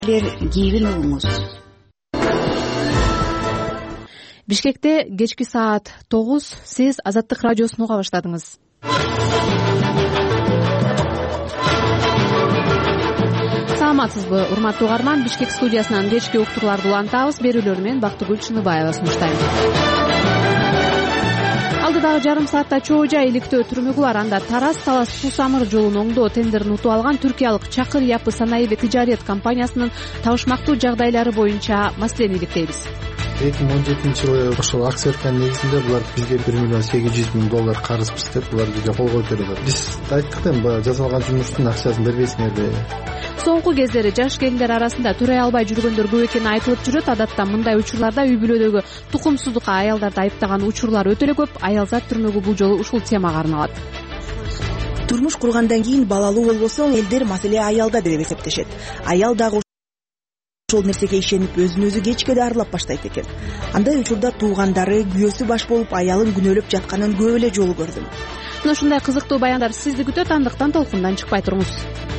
кийген угуңуз. Бишкекте кечки саат 9 сиз Азаттык радиосун уга баштадыңыз. Саламатсызбы, урматтуу угарман? Бишкек студиясынан кечки уктурларды улантабыз. Берүүлөрү менен Бактыгүл Чыныбаева сунуштайм. Алдыдагы жарым саатта чоо жай иликтөө түрмөгү бар. Анда Тараз-Талас суу-самыр жолун оңдоо тендерин утуп алган түркиялык Чакыр Япы Санаиби тижарет компаниясынын табышмактуу жагдайлары боюнча маселени иликтейбиз. 2017-жылы ошол акция негизинде булар бизге $1 миллион $800 карызбыз деп булар бизге кол коюп берди. Биз айттык да, баягы жасалган жумуштун акчасын бербейсиңер деп. Соңку кездери жаш келиндер арасында төрөй албай жүргөндөр көп экени айтылып жүрөт. Адатта мындай учурларда үй бүлөдөгү тукумсуздукка аялдарды айыптаган учурлар өтө эле көп. Аялзат түрмөгү бул жолу ушул темага арналат. Турмуш кургандан кийин балалуу болбосоң элдер маселе аялда деп эсептешет. Аял дагы ошол нерсеге ишенип өзүн өзү кечке да арлап баштайт экен. Андай учурда туугандары күйөөсү баш болуп аялын күнөөлөп жатканын көп эле жолу көрдүм. Мына ушундай кызыктуу баяндар сизди күтөт, андыктан толкундан чыкпай туруңуз.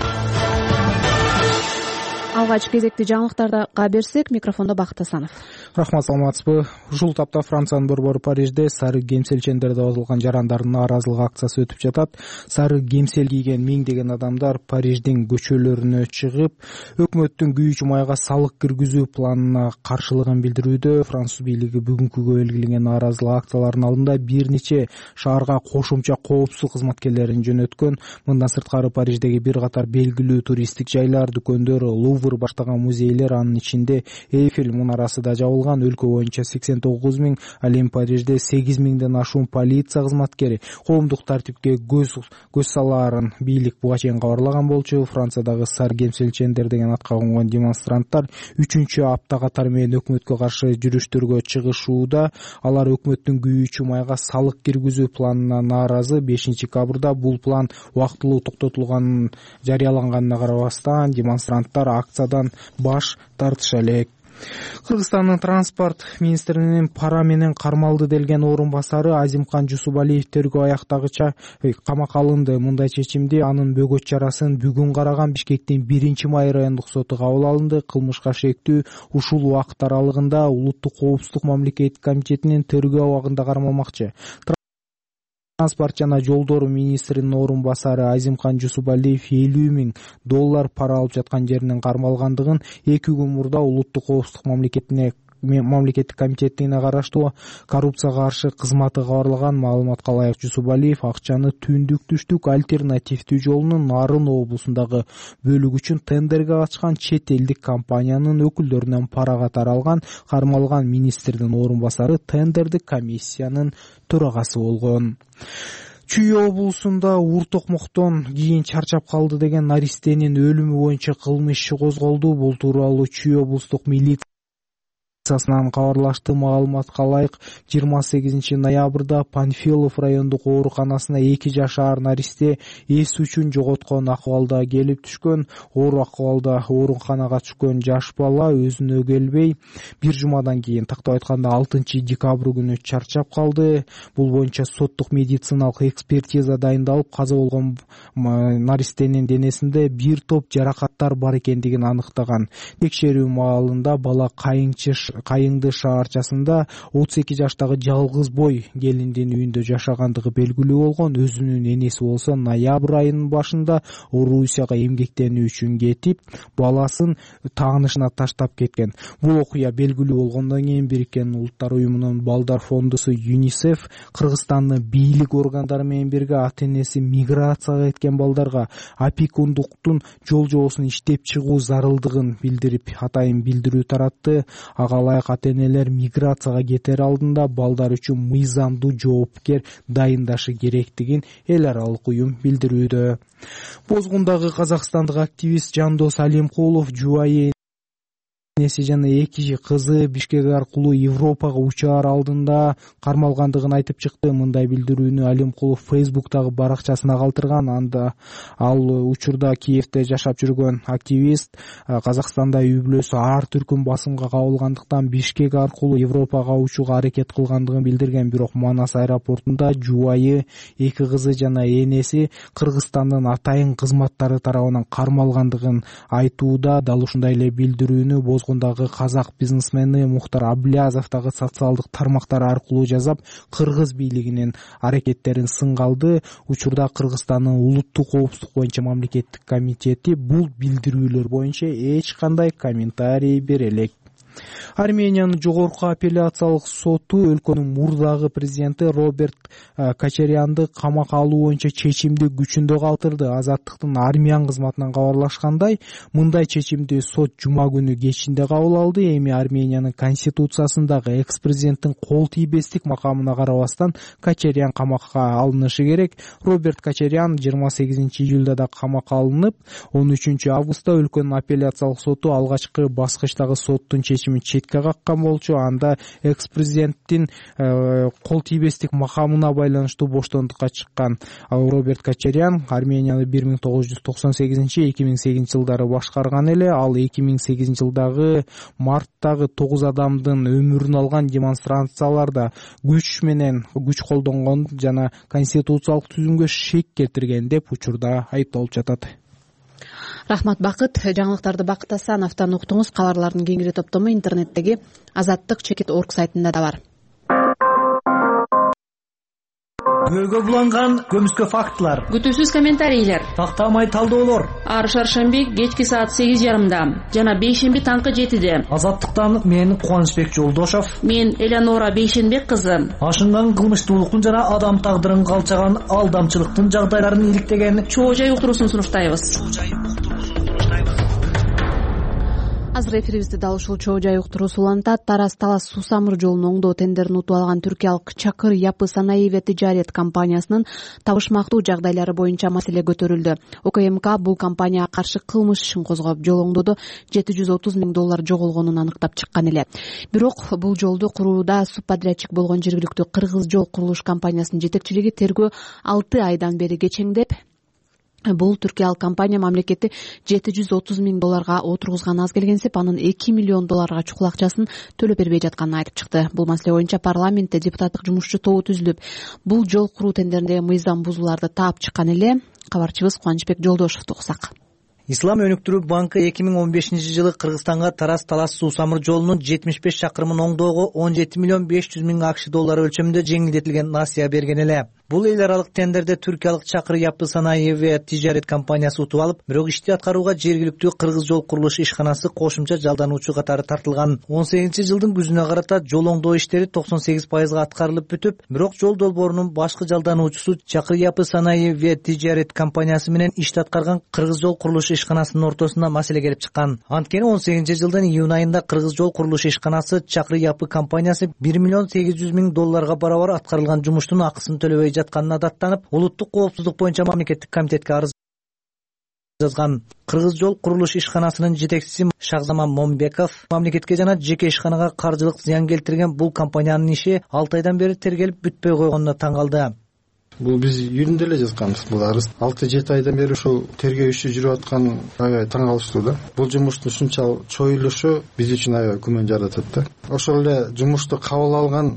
Алгач кезекти жаңылыктарга берсек, микрофондо Бакыт Асанов. Рахмат, саламатсызбы. Ушул тапта Франциянын борбору Парижде сары кемселчендерди отулган жарандардын нааразылык акциясы өтүп жатат. Сары кемсел кийген миңдеген адамдар Париждин көчөлөрүнө чыгып, өкмөттүн күйүүчү майга салык киргизүү планына каршылыгын билдирүүдө. Француз бийлиги бүгүнкүгө белгиленген нааразылык акцияларынын алдында бир нече шаарга кошумча коопсуздук кызматкерлерин жөнөткөн. Мындан сырткары Париждеги бир катар белгилүү туристтик жайлар, дүкөндөр, Лувр баштаган музейлер, анын ичинде Эйфель мунарасы да жабылган. Өлкө боюнча 89 000, ал эми Парижде 8 000ден ашуун полиция кызматкери коомдук тартипке көз салаарын бийлик буга чейин кабарлаган болчу. Франциядагы сары кемселчендер деген атка конгон демонстранттар 3-чү апта катары менен өкмөткө каршы жүрүштөргө чыгышууда. Алар өкмөттүн күйүүчү майга салык киргизүү планына нааразы. 5-декабрда бул план убактылуу токтотулганын жарыяланганына карабастан демонстранттар акциядан баш тартыша элек. Кыргызстандын транспорт министринин пара менен кармалды делген орун басары Азимкан Жусупалиев тергөө аяктагыча камакка алынды. Мындай чечимди анын бөгөт чарасын бүгүн караган Бишкектин 1-Май райондук соту кабыл алынды. Кылмышка шектүү ушул убакыт аралыгында Улуттук коопсуздук мамлекеттик комитетинин тергөө абагында кармалмакчы. Транспорт жана жолдор министринин орун басары Азимкан Жусупалиев $50 000 пара алып жаткан жеринен кармалгандыгын 2 күн мурда Улуттук коопсуздук мамлекеттик комитетине караштуу коррупцияга каршы кызматы кабарлаган. Маалыматка ылайык, Жусупалиев акчаны Түндүк-Түштүк альтернативдүү жолунун Нарын облусундагы бөлүгү үчүн тендерге катышкан чет элдик компаниянын өкүлдөрүнөн пара катары алган. Кармалган министрдин орун басары тендердик комиссиянын төрагасы болгон. Чүй облусунда ур-токмоктон кийин чарчап калды деген наристенин өлүмү боюнча кылмыш иши козголду. Бул тууралуу Чүй облустук милициясынан кабарлашты. Маалыматка ылайык, 28 ноябрда Панфилов райондук ооруканасына 2 жашар наристе эс үчүн жоготкон акыбалда келип түшкөн. Оор акыбалда ооруканага түшкөн жаш бала өзүнө келбей, бир жумадан кийин, тактап айтканда 6 декабрь күнү чарчап калды. Бул боюнча соттук медициналык экспертиза дайындалып, каза болгон наристенин денесинде бир топ жаракаттар бар экендигин аныктаган. Текшерүү маалында бала Кайыңды шаарчасында 32 жаштагы жалгыз бой келиндин үйүндө жашагандыгы белгилүү болгон. Өзүнүн энеси болсо ноябрь айынын башында Орусияга эмгектенүү үчүн кетип, баласын таанышына таштап кеткен. Бул окуя белгилүү болгондон кийин Бириккен Улуттар уюмунун балдар фондусу ЮНИСЕФ Кыргызстандын бийлик органдары менен бирге ата-энеси миграцияга кеткен балдарга опекундуктун жол-жобосун иштеп чыгуу зарылдыгын билдирип, атайын билдирүү таратты. Ага-ылайык ата-энелер миграцияга кетер алдында балдар үчүн мыйзамдуу жоопкер дайындашы керектигин эл аралык уюм билдирүүдө. Бозгундагы казакстандык активист Жандос Алимкулов жубайы энеси жана 2 кызы Бишкек аркылуу Европага учаар алдында кармалгандыгын айтып чыкты. Мындай билдирүүнү Алимкулов Facebook'тагы баракчасына калтырган. Анда ал учурда Киевде жашап жүргөн активист Казакстанда үй-бүлөсү ар түркүм басымга кабылгандыктан Бишкек аркылуу Европага учууга аракет кылгандыгын билдирген. Бирок Манас аэропортунда жубайы, 2 кызы жана энеси Кыргызстандын атайын кызматтары тарабынан кармалгандыгын айтууда. Дал ушундай эле билдирүүнү Бозгундагы казак бизнесмени Мухтар Аблязов дагы социалдык тармактар аркылуу жасап, кыргыз бийлигинин аракеттерин сынга алды. Учурда Кыргызстандын улуттук коопсуздук боюнча мамлекеттик комитети бул билдирүүлөр боюнча эч кандай комментарий бере элек. Армениянын жогорку апелляциялык соту өлкөнүн мурдагы президенти Роберт Кочарянды камакка алуу боюнча чечимди күчүндө калтырды. Азаттыктын армиян кызматынан кабарлашкандай, мындай чечимди сот жума күнү кечинде кабыл алды. Эми Армениянын конституциясындагы экс-президенттин кол тийбестик макамына карабастан Кочарян камакка алынышы керек. Роберт Кочарян 28-июлда да камакка алынып, 13-августта өлкөнүн апелляциялык соту алгачкы баскычтагы соттун чечимин четке каккан болчу. Анда экс-президенттин кол тийбестик макамына байланыштуу боштондукка чыккан Роберт Кочарян Арменияны 1998-2008 жылдары башкарган эле. Ал 2008 жылдагы марттагы 9 адамдын өмүрүн алган демонстрацияларда күч колдонгон жана конституциялык түзүмгө шек келтирген деп учурда айыпталып жатат. Рахмат, Бакыт. Жаңылыктарды Бакыт Асановдон уктуңуз. Кабарлардын кеңири топтому интернеттеги azattik.org сайтында да бар. Күбөгө буланган көмүскө фактылар, күтүүсүз комментарийлер, тактамай талдоолор. Ар шаршемби кечки саат 8:30 жана бейшемби таңкы 7-де. Азаттыктан мен Кубанычбек Жолдошов, мен Элеонора Бейшенбек кызы. Ашынган кылмыштуулуктун жана адам тагдырын калчаган алдамчылыктын жагдайларын иликтеген чоо жай уктуруусун сунуштайбыз. Азыр эфирибизди дал ушул чоо жай уктуруусу улантат. Тараз-Талас суу самыр жолунун оңдоо тендерин утуп алган түркиялык Чакыр Yapı Sanayi ve Ticaret компаниясынын табышмактуу жагдайлары боюнча маселе көтөрүлдү. УКМК бул компанияга каршы кылмыш ишин козгоп, жол оңдоодо $730 миң жоголгонун аныктап чыккан эле. Бирок бул жолду курууда субподрядчик болгон жергиликтүү Кыргыз жол курулуш компаниясынын жетекчилиги тергөө 6 айдан бери кечеңдеп, бул түркиялык компания мамлекетти $730 миң отургузган аз келгенсип, анын $2 миллион чукул акчасын төлөп бербей жатканын айтып чыкты. Бул маселе боюнча парламентте депутаттык жумушчу тобу түзүлүп, бул жол куруу тендериндеги мыйзам бузууларды таап чыккан эле. Кабарчыбыз Кубанычбек Жолдошевду уксак. Ислам өнүктүрүү банкы 2015-жылы Кыргызстанга Тараз-Талас суу самыр жолунун 75 чакырымын оңдоого $17,5 миң AQSh өлчөмүндө жеңилдетилген насыя берген эле. Бул эл аралык тендерде түркиялык Чакыр Yapı Sanayi ve Ticaret компаниясы утуп алып, бирок ишти аткарууга жергиликтүү Кыргыз жол курулуш ишканасы кошумча жалдануучу катары тартылган. 18-жылдын күзүнө карата жол оңдоо иштери 98% аткарылып бүтүп, бирок жол долбоорунун башкы жалдануучусу Чакыр Yapı Sanayi ve Ticaret компаниясы менен ишти аткарган Кыргыз жол курулуш ишканасынын ортосунда маселе келип чыккан. Анткени 18-жылдын июнь айында Кыргыз жол курулуш ишканасы Чакыр Yapı компаниясы $1,8 миң барабар аткарылган жумуштун акысын төлөбөй жатканына даттанып, улуттук коопсуздук боюнча мамлекеттик комитетке арыз жазган. Кыргыз жол курулуш ишканасынын жетекчиси Шахзаман Момбеков мамлекетке жана жеке ишканага каржылык зыян келтирген бул компаниянын иши 6 айдан бери тергелип бүтпөй койгонуна таң калды. Бул биз июнда эле жазганбыз. Бул арыз 6-7 айдан бери ушул тергөө иши жүрүп аткан аябай таң калыштуу да. Бул жумуштун ушунча чоюлушу биз үчүн аябай күмөн жаратат да. Ошол эле жумушту кабыл алган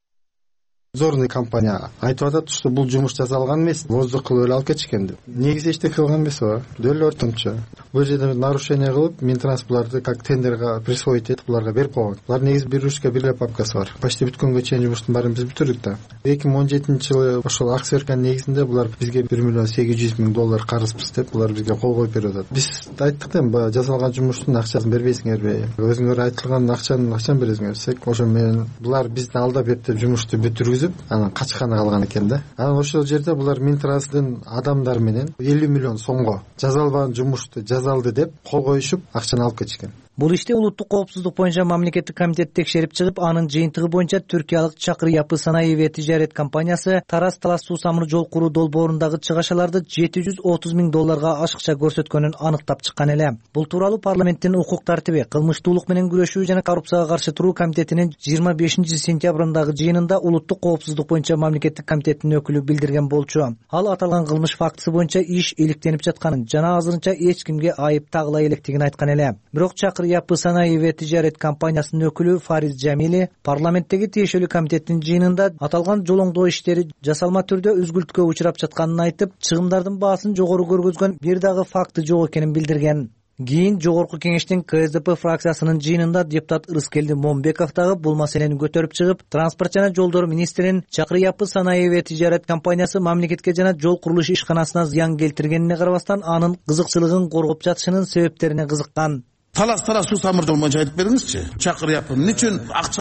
Зорный компания айтып атат, что бул жумуш жасалган эмес, воздух кылып эле алып кетишкен деп. Негизи эчтеке кылган эмес о, дөөлө ортомчу. Бул жерде нарушение кылып, Минтранс буларды как тендерге присвоить этип буларга берип койгон. Булар негизи бир ручка бир папкасы бар. Почти бүткөнгө чейин жумуштун баарын биз бүтүрдүк да. 2017-жылы ошол акт сверканын негизинде булар бизге $1,8 миң карызбыз деп булар бизге кол коюп берип атат. Биз айттык да, жасалган жумуштун акчасын бербейсиңерби? Өзүңөр айтылган акчаны бересиңер десек, ошо менен булар бизди алдап эптеп жумушту бүтүргүзүп, анан качканы калган экен да. Анан ошол жерде булар Минтранстын адамдары менен $50 миллион жазалбаган жумушту жазалды деп кол коюшуп акчаны алып кетишкен. Бул иште улуттук коопсуздук боюнча мамлекеттик комитет текшерип чыгып, анын жыйынтыгы боюнча Түркиялык Чакыр Yapı Sanayi ve Ticaret компаниясы Тарас-Талас суусамыр жол куруу долбоорундагы чыгашаларды $730,000 ашыкча көрсөткөнүн аныктап чыккан эле. Бул тууралуу парламенттин укук тартиби, кылмыштуулук менен күрөшүү жана коррупцияга каршы туруу комитетинин 25-сентябрындагы жыйынында улуттук коопсуздук боюнча мамлекеттик комитеттин өкүлү билдирген болчу. Ал аталган кылмыш фактысы боюнча иш иликтенип жатканын жана азырынча эч кимге айып тагыла электигин айткан эле. Бирок Чакыр Yapı Sanayi ve Ticaret компаниясынын өкүлү Фариз Жамили парламенттеги тиешелүү комитеттин жыйынында аталган жол оңдоо иштери жасалма түрдө үзгүлтүккө учурап жатканын айтып, чыгымдардын баасын жогору көргөзгөн бир дагы факты жок экенин билдирген. Кийин Жогорку кеңештин КСДП фракциясынын жыйынында депутат Ырыскелди Момбеков дагы бул маселени көтөрүп чыгып, транспорт жана жолдор министринин Чакыр Yapı Sanayi ve Ticaret компаниясы мамлекетке жана жол курулуш ишканасына зыян келтиргенине карабастан анын кызыкчылыгын коргоп жатышынын себептерине кызыккан. Талас суусамыр жол боюнча айтып бериңизчи. Чакыр Yapı эмне үчүн акча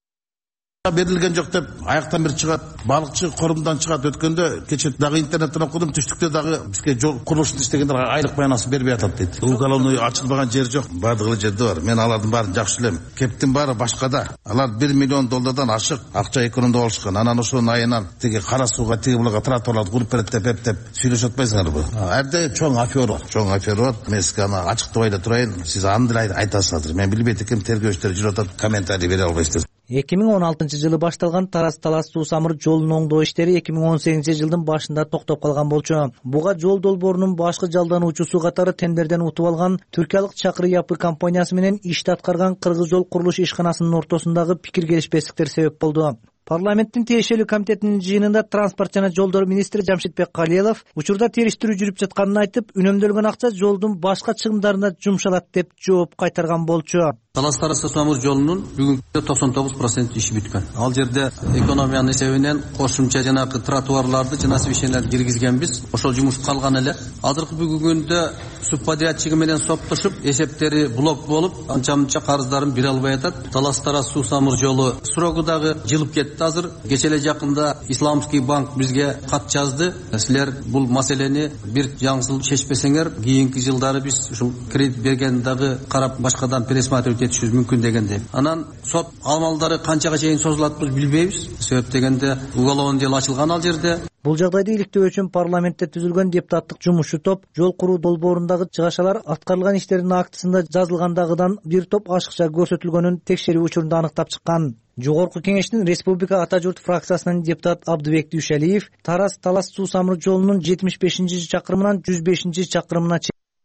берилген жок деп аяктан бир чыгат, балыкчы корумдан чыгат. Өткөндө кече дагы интернеттен окудум, түштүктө дагы бизге жол курулушун иштегендер айлык баянасын бербей атат дейт. Уголовный ачылбаган жер жок, бардыгы жерде бар. Мен алардын баарын жакшы билем. Кептин баары башкада. Алар $1 миллион ашык акча экономдоп алышкан. Анан ошонун айынан тиги кара сууга, тиги булага тротуарларды куруп берет деп эптеп сүйлөшүп атпайсыңарбы? Эрде чоң афера бар. Мен сизге аны ачыктабай эле турайын. Сиз аны деле айтасыз азыр. Мен билбейт экенмин, тергөөчтөр жүрүп атат, комментарий бере албайсыздар. 2016-жылы башталган Тарас-Талас суусамыр жолун оңдоо иштери 2018-жылдын башында токтоп калган болчу. Буга жол долбоорунун башкы жалдануучусу катары тендерден утуп алган Түркиялык Чакыр Yapı компаниясы менен ишти аткарган Кыргыз жол курулуш ишканасынын ортосундагы пикир келишпестиктер себеп болду. Парламенттин тиешелүү комитетинин жыйынында транспорт жана жолдор министри Жамшитбек Калиелов учурда териштирүү жүрүп жатканын айтып, үнөмдөлгөн акча жолдун башка чыгымдарына жумшалат деп жооп кайтарган болчу. Талас-Тарас суусамыр жолунун бүгүнкү 99% иши бүткөн. Ал жерде экономиянын эсебинен кошумча жанагы тротуарларды жана освещенияларды киргизгенбиз. Ошол жумуш калган эле. Азыркы бүгүнкү күндө субподрядчиги менен соттошуп, эсептери блок болуп, анча-мынча карыздарын бере албай атат. Талас-Тарас суусамыр жолу срогу дагы жылып кетти азыр. Кече эле жакында Исламский банк бизге кат жазды. Силер бул маселени бир жаңсыл чечпесеңер, кийинки жылдары биз ушул кредит берген дагы карап башкадан пересматривать етишибиз мүмкүн дегенде. Анан сот амалдары канчага чейин созулат билбейбиз. Себеп дегенде уголовный дело ачылган ал жерде. Бул жагдайды иликтөө үчүн парламентте түзүлгөн депутаттык жумушчу топ жол куруу долбоорундагы чыгашалар аткарылган иштердин актысында жазылгандагыдан бир топ ашыкча көрсөтүлгөнүн текшерүү учурунда аныктап чыккан. Жогорку кеңештин Республика Ата журт фракциясынын депутат Абдыбек Дүйшалиев Тарас-Талас суусамыр жолунун 75-чакырымынан 105-чакырымына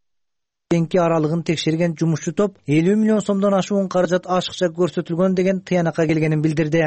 чейинки аралыгын текшерген жумушчу топ 50 миллион сомдон ашуун каражат ашыкча көрсөтүлгөн деген тыянакка келгенин билдирди.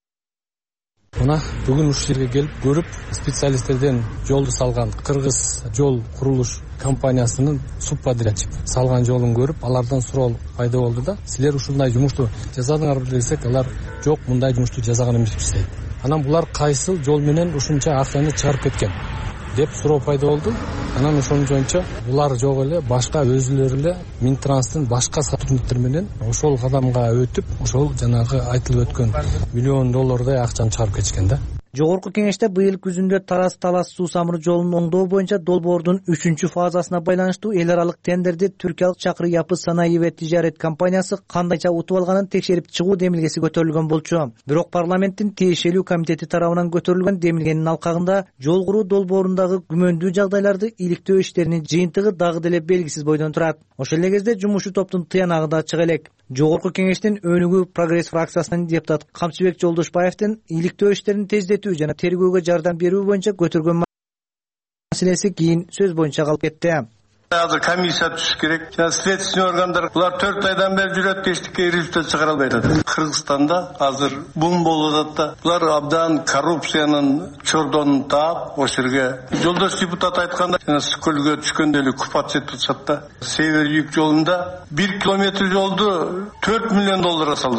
Мына бүгүн ушул жерге келип көрүп, специалисттерден жолду салган Кыргыз жол курулуш компаниясынын субподрядчик салган жолун көрүп, алардан суроо пайда болду да, силер ушундай жумушту жасадыңарбы десек, алар жок, мындай жумушту жасаган эмеспиз дейт. Анан булар кайсыл жол менен ушунча акчаны чыгарып кеткен деп суроо пайда болду. Анан ошонун жоюнча булар жок эле, башка өзүлөрү эле Минтранстын башка сотрудниктер менен ошол кадамга өтүп, ошол жанагы айтылып өткөн $1 миллион акчаны чыгарып кетишкен да. Жогорку кеңеште быйыл күзүндө Тарас-Талас суусамыр жолун оңдоо боюнча долбоордун 3-фазасына байланыштуу эл аралык тендерди Түркиялык Чакыр Yapı Sanayi ve Ticaret компаниясы кандайча утуп алганын текшерип чыгуу демилгеси көтөрүлгөн болчу. Бирок парламенттин тиешелүү комитети тарабынан көтөрүлгөн демилгенин алкагында жол куруу долбоорундагы күмөндүү жагдайларды иликтөө иштеринин жыйынтыгы дагы деле белгисиз бойдон турат. Ошол эле кезде жумушчу топтун тыянагы да чыга элек. Жогорку кеңештин Өнүгүү Прогресс фракциясынын депутаты Камчыбек Жолдошбаевдин иликтөө иштерин тездетүү жана тергөөгө жардам берүү боюнча көтөргөн маселеси кийин сөз боюнча калып кетти. Азыр комиссия түшүш керек. Жана следственный органдар булар 4 айдан бери жүрөт, эчтеке результат чыгара албай атат. Кыргызстанда азыр бум болуп атат да. Булар абдан коррупциянын чордонун таап, ошол жерге жолдош депутат айтканда, жана көлгө түшкөндө эле купат жетип атат да. Север-юг жолунда 1 километр жолду $4 миллион салдырат.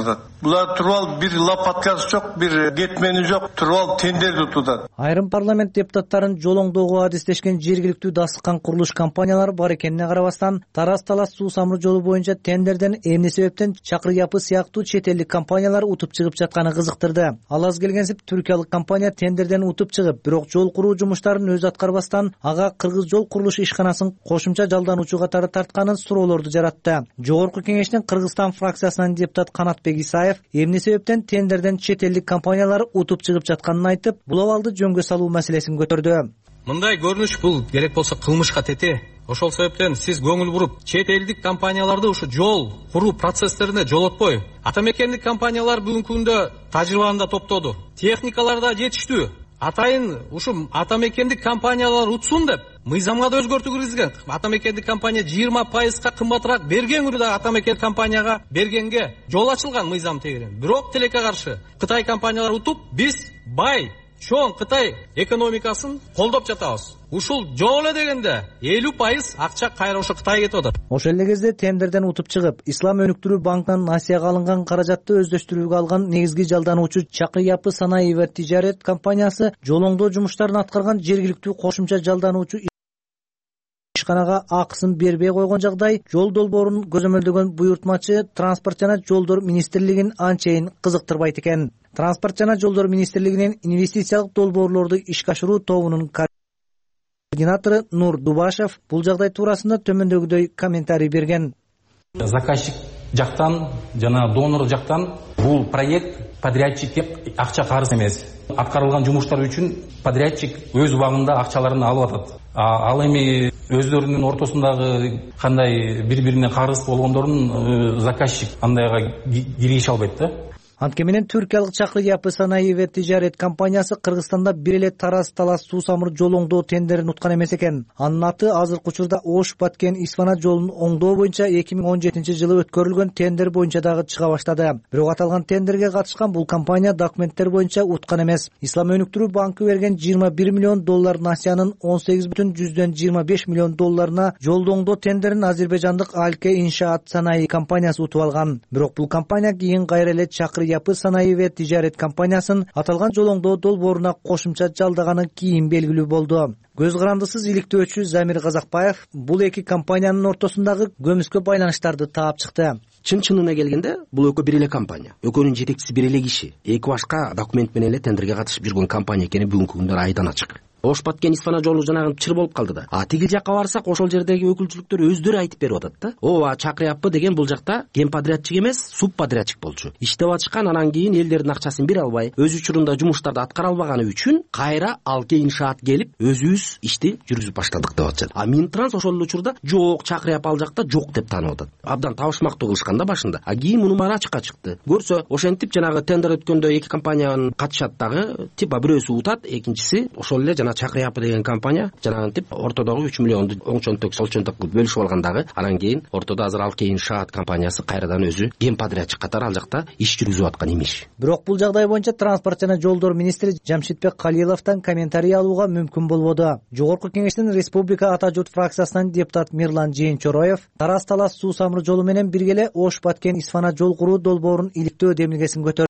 Булар туруп алып бир лопаткасы жок, бир кетмени жок, туруп алып тендерди утууда. Айрым парламент депутаттарын жол оңдоого адистешкен жергиликтүү дасыккан курулуш компаниялары бар экенине карабастан, Тараз-Талас суу-самыр жолу боюнча тендерден эмне себептен Чакыр Япы сыяктуу чет элдик компаниялар утуп чыгып жатканы кызыктырды. Ал аз келгенсип түркиялык компания тендерден утуп чыгып, бирок жол куруу жумуштарын өзү аткарбастан, ага кыргыз жол курулуш ишканасын кошумча жалдануучу катары тартканын суроолорду жаратты. Жогорку кеңештин Кыргызстан фракциясынан депутат Канатбек Исаев эмне себептен тендерден чет элдик компаниялар утуп чыгып жатканын айтып, бул абалды жөнгө салуу маселесин көтөрдү. Мындай көрүнүш бул керек болсо кылмышка тете. Ошол себептен сиз көңүл буруп, чет элдик компанияларды ушу жол куруу процесстерине жолотпой, ата мекендик компаниялар бүгүнкү күндө тажрыйбаны да топтоду. Техникалар да жетиштүү. Атайын ушу ата мекендик компаниялар утсун деп мыйзамга да өзгөртүү киргизген. Ата мекендик компания 20%га кымбатыраак берген үрдө ата мекендик компанияга бергенге жол ачылган мыйзам тегерен. Бирок тилекке каршы Кытай компаниялары утуп, биз бай чоң Кытай экономикасын колдоп жатабыз. Ушул жол эле дегенде 50% акча кайра ошо Кытайга кетип атат. Ошол эле кезде тендерден утуп чыгып, Ислам өнүктүрүү банкынан насыяга алынган каражатты өздөштүрүүгө алган негизги жалдануучу Чакыр Япы санаи ва тижарет компаниясы жол оңдоо жумуштарын аткарган жергиликтүү кошумча жалдануучу ишканага акысын бербей койгон жагдай жол долбоорун көзөмөлдөгөн буйртмачы Транспорт жана жолдор министрлигин анчейин кызыктырбайт экен. Транспорт жана жолдор министрлигинин инвестициялык долбоорлорду ишке ашыруу тобунун координатору Нур Дубашев бул жагдай туурасында төмөндөгүдөй комментарий берген. Заказчик жактан жана донор жактан бул проект подрядчикке акча карыз эмес. Аткарылган жумуштар үчүн подрядчик өз убагында акчаларын алып атат. Ал эми өздөрүнүн ортосундагы кандай бири-бирине карыз болгондорун заказчик андайга киргише албайт да. Анткени менен түркиялык Чакыр Япы санаи ва тижарет компаниясы Кыргызстанда бир эле Тараз-Талас суу-самыр жол оңдоо тендерин уткан эмес экен. Анын аты азыркы учурда Ош-Баткен-Исфана жолун оңдоо боюнча 2017-жылы өткөрүлгөн тендер боюнча дагы чыга баштады. Бирок аталган тендерге катышкан бул компания документтер боюнча уткан эмес. Ислам өнүктүрүү банкы берген $21 миллион насыянын $18,25 миллион жолду оңдоо тендерин азербайжандык Алке иншаат санаи компаниясы утуп алган. Бирок бул компания кийин кайра эле Чакыр Япы санаи ва тижарет компаниясын аталган жол оңдоо долбооруна кошумча жалдаганы кийин белгилүү болду. Көз карандысыз иликтөөчү Замир Казакбаев бул эки компаниянын ортосундагы көмүскө байланыштарды таап чыкты. Чын-чынына келгенде бул экөө бир эле компания. Экөөнүн жетекчиси бир эле киши. Эки башка документ менен эле тендерге катышып жүргөн компания экени бүгүнкү күндө айдан ачык. Ош-Баткен-Исфана жолу жанагы чыр болуп калды да. Тигил жакка барсак, ошол жердеги өкүлчүлүктөр өздөрү айтып берип атат да. Ооба, Чакыр Япы деген бул жакта генподрядчик эмес, субподрядчик болчу. Иштеп атышкан, анан кийин элдердин акчасын бере албай, өз учурунда жумуштарды аткара албаганы үчүн кайра Алке иншаат келип, өзүбүз ишти жүргүзүп баштадык деп атышат. Минтранс ошол эле учурда жок, Чакыр Япы ал жакта жок деп таанып атат. Абдан табышмактуу кылышкан да башында. Кийин мунун баары ачыкка чыкты. Көрсө, ошентип жанагы тендер өткөндө эки компания катышат дагы, типа бирөөсү утат, экинчиси ошол эле жана Чакыр Япы деген компания жанагынтип ортодогу 3 миллионду оңчонток солчонток кылып бөлүшүп алгандагы, анан кийин ортодо азыр Алке иншаат компаниясы кайрадан өзү генподрядчик катары ал жакта иш жүргүзүп аткан имиш. Бирок бул жагдай боюнча транспорт жана жолдор министри Жамшитбек Калиловдон комментарий алууга мүмкүн болбоду. Жогорку кеңештин Республика Ата журт фракциясынан депутат Мирлан Жээнчороев Тараз-Талас суу-самыр жолу менен бирге эле Ош-Баткен-Исфана жол куруу долбоорун иликтөө демилгесин көтөрдү.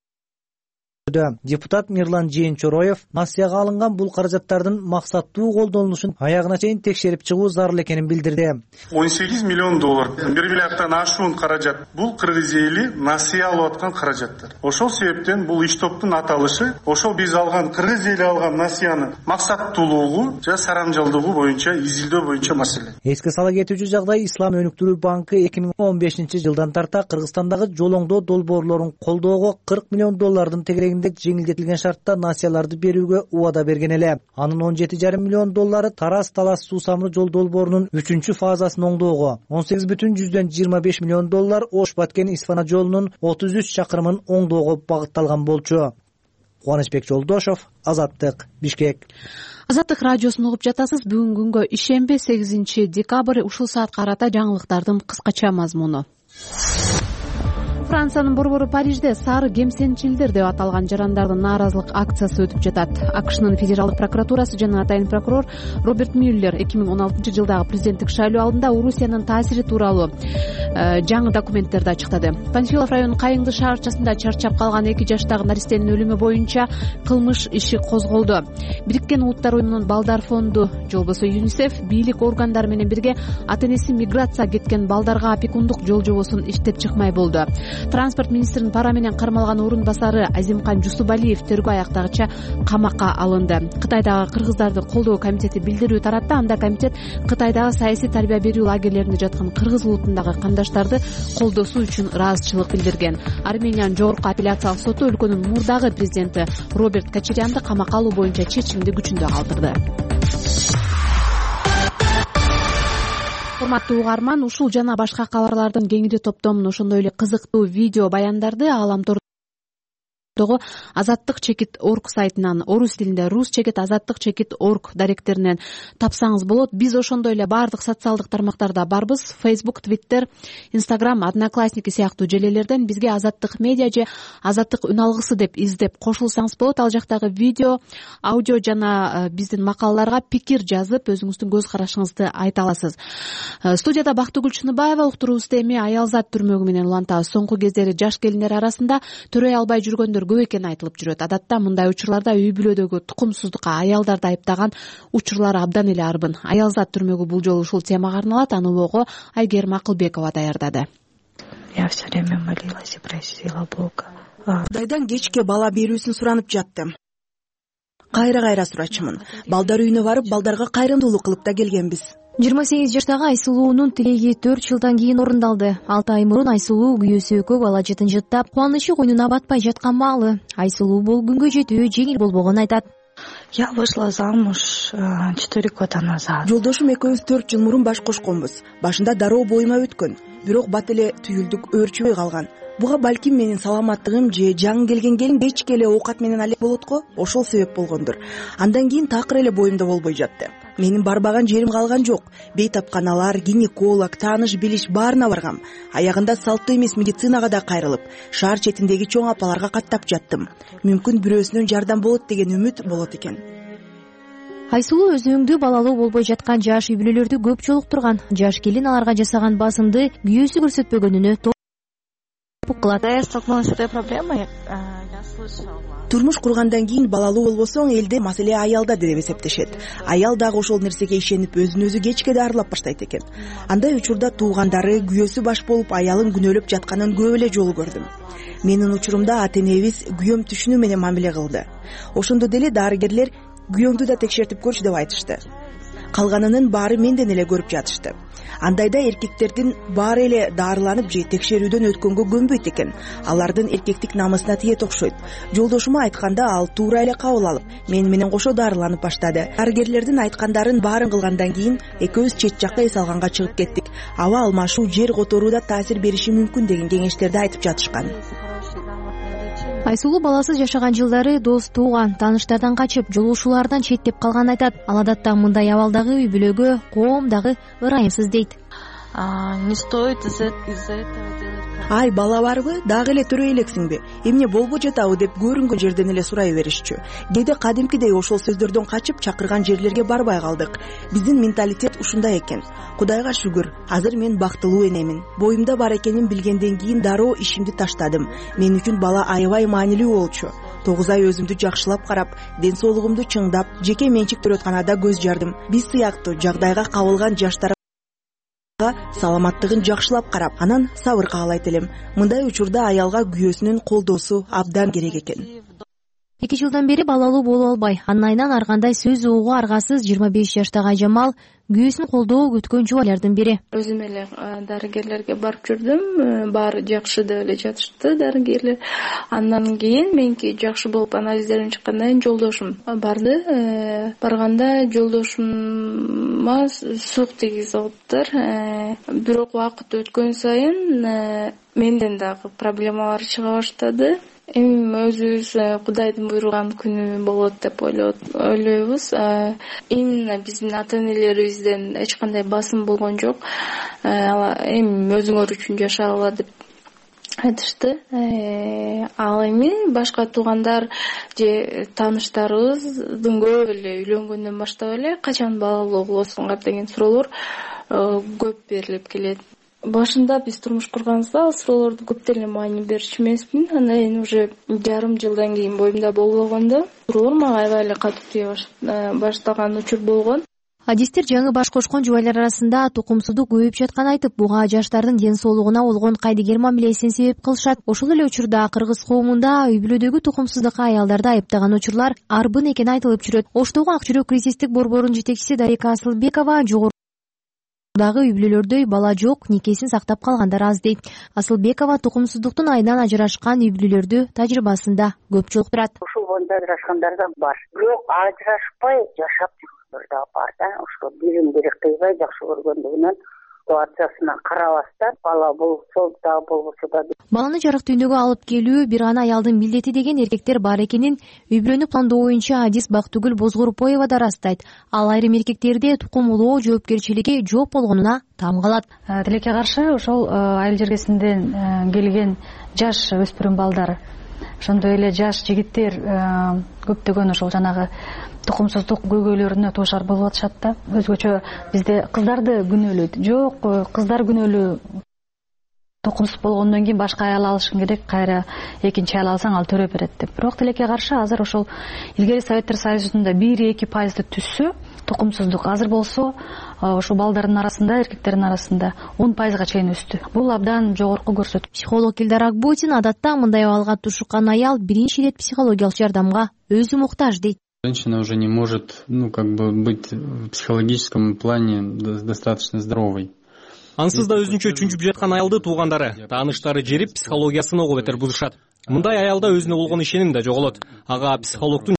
Депутат Мирлан Жээнчороев насыяга алынган бул каражаттардын максаттуу колдонулушун аягына чейин текшерип чыгуу зарыл экенин билдирди. $18 миллион, 1 миллиарддан ашуун каражат. Бул кыргыз эли насыя алып аткан каражаттар. Ошол себептен бул иш топтун аталышы ошол биз алган кыргыз эли алган насыянын максаттуулугу жана сарамжалдыгы боюнча изилдөө боюнча маселе. Эске сала кетүүчү жагдай Ислам өнүктүрүү банкы 2015-жылдан тарта Кыргызстандагы жол оңдоо долбоорлорун колдоого $40 миллион тегерегинде жеңилдетилген шартта насыяларды берүүгө убада берген эле. Анын $17,5 миллион Тараз-Талас суу-самыр жол долбоорунун 3-чү фазасын оңдоого, $18,25 миллион Ош-Баткен-Исфана жолунун 33 чакырымын оңдоого багытталган болчу. Кубанычбек Жолдошов, Азаттык, Бишкек. Азаттык радиосун угуп жатасыз. Бүгүнкү күнгө ишемби 8 декабрь ушул саатка карата жаңылыктардын кыскача мазмуну. Франциянын борбору Парижде сары кемсенчилдер деп аталган жарандардын нааразылык акциясы өтүп жатат. АКШнын федералдык прокуратурасы жана атайын прокурор Роберт Мюллер 2016-жылдагы президенттик шайлоо алдында Орусиянын таасири тууралуу жаңы документтерди ачыктады. Панфилов районунун Кайыңды шаарчасында чарчап калган 2 жаштагы наристенин өлүмү боюнча кылмыш иши козголду. Бириккен Улуттар уюмунун балдар фонду же болбосо ЮНИСЕФ бийлик органдары менен бирге ата-энеси миграция кеткен балдарга опекундук жол жобосун иштеп чыкмай болду. Транспорт министринин пара менен кармалган орун басары Азимкан Жусубалиев тергөө аяктагыча камакка алынды. Кытайдагы кыргыздарды колдоо комитети билдирүү таратты. Анда комитет Кытайдагы саясий тарбия берүү лагерлеринде жаткан кыргыз улутундагы кандаштарды колдоосу үчүн ыраазычылык билдирген. Армениянын жогорку апелляциялык соту өлкөнүн мурдагы президенти Роберт Кочарянды камакка алуу боюнча чечимди күчүндө калтырды. Урматтуу угарман, ушул жана башка кабарлардын кеңири топтомун, ошондой эле кызыктуу видео баяндарды Ааламтордогу Азаттык чекит орг сайтынан, орус тилинде рус чекит азаттык чекит орг даректеринен тапсаңыз болот. Биз ошондой эле баардык социалдык тармактарда барбыз. Facebook, Twitter, Instagram, Одноклассники сыяктуу желелерден бизге Азаттык медиа же Азаттык үн алгысы деп издеп кошулсаңыз болот. Ал жактагы видео, аудио жана биздин макалаларга пикир жазып, өзүңүздүн көз карашыңызды айта аласыз. Студияда Бактыгүл Чыныбаева, уктуруубузду эми Аялзат түрмөгү менен улантабыз. Соңку кездери жаш келиндер арасында төрөй албай жүргөндөр көп экени айтылып жүрөт. Адатта мындай учурларда үй бүлөдөгү тукумсуздукка аялдарды айыптаган учурлар абдан эле арбын. Аялзат түрмөгү бул жолу ушул темага арналат. Аны улоого Айгерим Акылбекова даярдады. Я все время молилась и просила Бога. Кудайдан кечке бала берүүсүн суранып жаттым. Кайра сурачымын. Балдар үйүнө барып, балдарга кайрымдуулук кылып да келгенбиз. 28 жаштагы Айсулуунун тилеги 4 жылдан кийин орундалды. 6 ай мурун Айсулуу күйөөсү экөө бала жытынжыттап, кубанычы койнуна батпай жаткан маалы. Айсулуу бул күнгө жетүү жеңил болбогонун айтат. Я вышла замуж 4 года назад. Жолдошум экөөбүз 4 жыл мурун баш кошконбуз. Башында дароо боюма өткөн, бирок бат эле түйүлдүк өөрчүбөй калган. Буга балким менин саламаттыгым же жаңы келген келин кечке эле оокат менен алек болот го, ошол себеп болгондур. Андан кийин такыр эле боюмда болбой жатты. Менин барбаган жерим калган жок. Бейтапканалар, гинеколог, тааныш билиш баарына баргам. Аягында салттуу эмес медицинага да кайрылып, шаар четиндеги чоң апаларга каттап жаттым. Мүмкүн бирөөсүнөн жардам болот деген үмүт болот экен. Айсулуу өз өңдүү балалуу болбой жаткан жаш үй бүлөлөрдү көп жолуктурган. Жаш келин аларга жасаган басымды күйөөсү көрсөтпөгөнүнө кылат. Я столкнулась с этой проблемой, я слышала. Турмуш кургандан кийин балалуу болбосоң элде маселе аялда деп эсептешет. Аял дагы ошол нерсеге ишенип өзүн өзү кечке дарылап баштайт экен. Андай учурда туугандары күйөөсү баш болуп аялын күнөөлөп жатканын көп эле жолу көрдүм. Менин учурумда ата-энебиз күйөөм түшүнүү менен мамиле кылды. Ошондо деле дарыгерлер күйөөңдү да текшертип көрчү деп айтышты. Калганынын баары менден эле көрүп жатышты. Андайда эркектердин баары эле дарыланып же текшерүүдөн өткөнгө көнбөйт экен. Алардын эркектик намысына тиет окшойт. Жолдошума айтканда ал туура эле кабыл алып, менен кошо дарыланып баштады. Дарыгерлердин айткандарын баарын кылгандан кийин экөөбүз чет жакка эс алганга чыгып кеттик. Аба алмашуу, жер которууда таасир бериши мүмкүн деген кеңештерди айтып жатышкан. Айсулуу баласыз жашаган жылдары дос, тууган, тааныштардан качып, жолугушуулардан четтеп калганын айтат. Ал адатта мындай абалдагы үй бүлөгө коом дагы ырайымсыз дейт. Не стоит из-за этого делать. Ай, бала барбы? Дагы эле төрөй элексиңби? Эмне болбой жатабы деп көрүнгөн жерден эле сурай беришчү. Кээде кадимкидей ошол сөздөрдөн качып чакырган жерлерге барбай калдык. Биздин менталитет ушундай экен. Кудайга шүгүр, азыр мен бактылуу энемин. Боюмда бар экенин билгенден кийин дароо ишимди таштадым. Мен үчүн бала аябай маанилүү болчу. 9 ай өзүмдү жакшылап карап, ден соолугумду чыңдап, жеке менчик төрөтканада көз жардым. Биз сыяктуу жагдайга кабылган жаштар саламаттыгын жакшылап карап, анан сабыр каалайт элем. Мындай учурда аялга күйөөсүнүн колдоосу абдан керек экен. 2 жылдан бери балалуу боло албай, анайынан ар кандай сөз угууга аргасыз 25 жаштагы Айжамал күйөөсүн колдоо күткөн жубайлардын бири. Өзүм эле дарыгерлерге барып жүрдүм, баары жакшы деп эле жатышты дарыгерлер. Андан кийин меники жакшы болуп анализдерим чыккандан кийин жолдошум барды. Барганда жолдошума сук тийгизип алыптыр. Бирок убакыт өткөн сайын менден дагы проблемалар чыга баштады. Эми өзүбүз Кудайдын буйруган күнү болот деп ойлойбуз. Именно биздин ата-энелерибизден эч кандай басым болгон жок. Эми өзүңөр үчүн жашагыла деп айтышты. Ал эми башка туугандар же тааныштарыбыздын көп эле үйлөнгөндөн баштап эле качан балалуу болосуңар деген суроолор көп берилип келет. Башында биз турмуш курганыбызда ал суроолорду көп деле маани берчү эмесмин. Анан эми уже жарым жылдан кийин боюмда болгондо суроолор мага аябай эле катып тие баштаган учур болгон. Адистер жаңы баш кошкон жубайлар арасында тукумсуздук көбөйүп жатканын айтып, буга жаштардын ден соолугуна болгон кайдыгер мамилесин себеп кылышат. Ошол эле учурда кыргыз коомунда үй бүлөдөгү тукумсуздукка аялдарды айыптаган учурлар арбын экени айтылып жүрөт. Оштогу Ак жүрөк кризистик борборунун жетекчиси Дарика Асылбекова жогорудагы үй бүлөлөрдө бала жок, никесин сактап калгандар аз дейт. Асылбекова тукумсуздуктун айынан ажырашкан үй бүлөлөрдү тажрыйбасында көп жолуктурат. Ушул боюнча ажырашкандар да бар. Бирок ажырашпай жашап жүргөндөр да бар да. Ошо бирин бири кыйбай жакшы көргөндүгүнөн ситуациясына карабастан бала болсо да болбосо да. Баланы жарык дүйнөгө алып келүү бир гана аялдын милдети деген эркектер бар экенин үй бүлөнү пландоо боюнча адис Бактыгүл Бозгорупоева да ырастайт. Ал айрым эркектерде тукум улоо жоопкерчилиги жок болгонуна таң калат. Тилекке каршы ошол айыл жергесинден келген жаш өспүрүм балдар, ошондой эле жаш жигиттер көптөгөн ошол жанагы тукумсуздук көйгөйлөрүнө туушар болуп атышат да. Өзгөчө бизде кыздарды күнөөлөйт. Жок, кыздар күнөөлүү. Тукумсуз болгондон кийин башка аял алышың керек, кайра экинчи аял алсаң ал төрөп берет деп. Бирок тилекке каршы азыр ошол илгери Советтер Союзунда 1-2% түшсө тукумсуздук, азыр болсо ошол балдардын арасында, эркектердин арасында 10% чейин өстү. Бул абдан жогорку көрсөткүч. Психолог Илдар Акбутин адатта мындай абалга тушуккан аял биринчи ирет психологиялык жардамга өзү муктаж дейт. Женщина уже не может, быть в психологическом плане достаточно здоровой. Ансыз да өзүнчө чүнчүп жаткан аялды туугандары, тааныштары жерип, психологиясын ого бетер бузушат. Мындай аялда өзүнө болгон ишеним да жоголот. Ага психологдун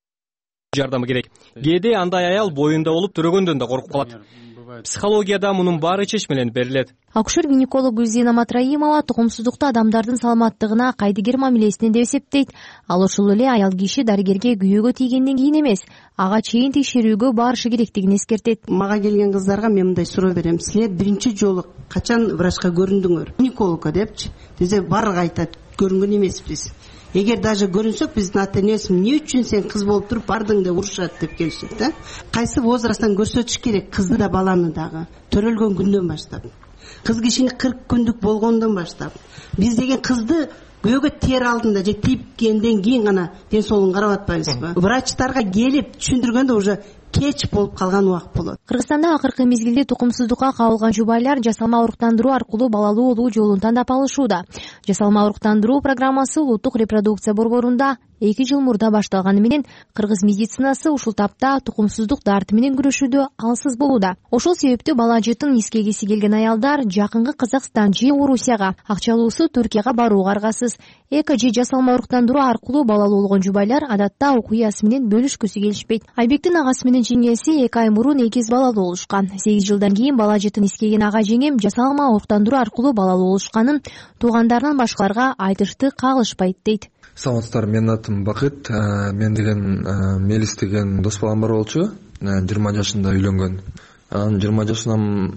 жардамы керек. Кээде андай аял боюнда болуп төрөгөндөн да коркуп калат. Психологияда мунун баары чечмеленип берилет. Акушер-гинеколог Гүлзина Матраимова тукумсуздукта адамдардын саламаттыгына кайдыгер мамилесинен деп эсептейт. Ал ошол эле аял киши дарыгерге күйөөгө тийгенден кийин эмес, ага чейин текшерүүгө барышы керектигин эскертет. Мага келген кыздарга мен мындай суроо берем. Силер биринчи жолу качан врачка көрүндүңөр? Гинекологко депчи. Десе баары айтат, көрүнгөн эмеспиз. Эгер даже көрүнсөк биздин ата-энебиз эмне үчүн сен кыз болуп туруп бардың деп урушат деп келишет да. Кайсы возрасттан көрсөтүш керек кызды да баланы дагы. Төрөлгөн күндөн баштап. Кыз кишини 40 күндүк болгондон баштап. Биз деген кызды күйөөгө тээр алдында же тийипкенден кийин гана ден соолугун карап атпайбызбы? Врачтарга келип түшүндүргөндө уже кеч болуп калган убак болот. Кыргызстанда акыркы мезгилде тукумсуздукка кабылган жубайлар жасалма оруктандыруу аркылуу балалуу болуу жолун тандап алышууда. Жасалма оруктандыруу программасы улуттук репродукция борборунда 2 жыл мурда башталганы менен кыргыз медицинасы ушул тапта тукумсуздук дарты менен күрөшүүдө алсыз болууда. Ошол себептүү бала жытын нискегиси келген аялдар жакынкы Казакстан же Орусияга, акчалуусу Түркияга барууга аргасыз. Эко же жасалма оруктандыруу аркылуу балалуу болгон жубайлар адатта окуясы менен бөлүшкүсү келишпейт. Айбектин агасы менен жеңеси 2 ай мурун экиз балалуу болушкан. 8 жылдан кийин бала жытын нискеген ага жеңем жасалма оруктандыруу аркылуу балалуу болушканын туугандарынан башкаларга айтышты кагылышпайт дейт. Саламатсыздар, менин атым Бакыт. Мен деген Мелис деген дос балам бар болчу. 20 жашында үйлөнгөн. Анан 20 жашынан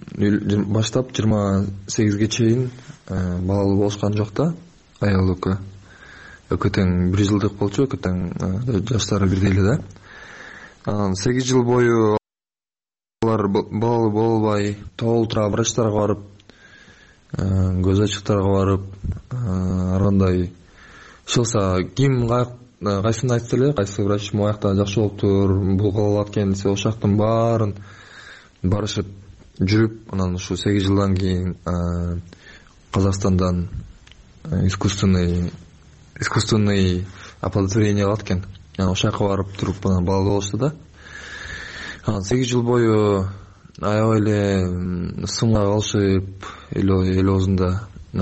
баштап 28ге чейин балалуу болушкан жок да. Аял экөө. Экөө тең 1 жылдык болчу, экөө тең жаштары бирдей эле да. Анан 8 жыл бою алар балалуу болбой, толтура врачтарга барып, көз ачыктарга барып, ар кандай шылса ким кайсысын айтты эле, кайсы врач моякта жакшы болуптур, бул калат экен десе, ошол жактын баарын барышып жүрүп, анан ушу 8 жылдан кийин Казакстандан искусственный оплодотворение кылат экен. Ошол жака барып туруп балалуу болушту да. 8 жыл бою аябай эле сымга калышып эл оозунда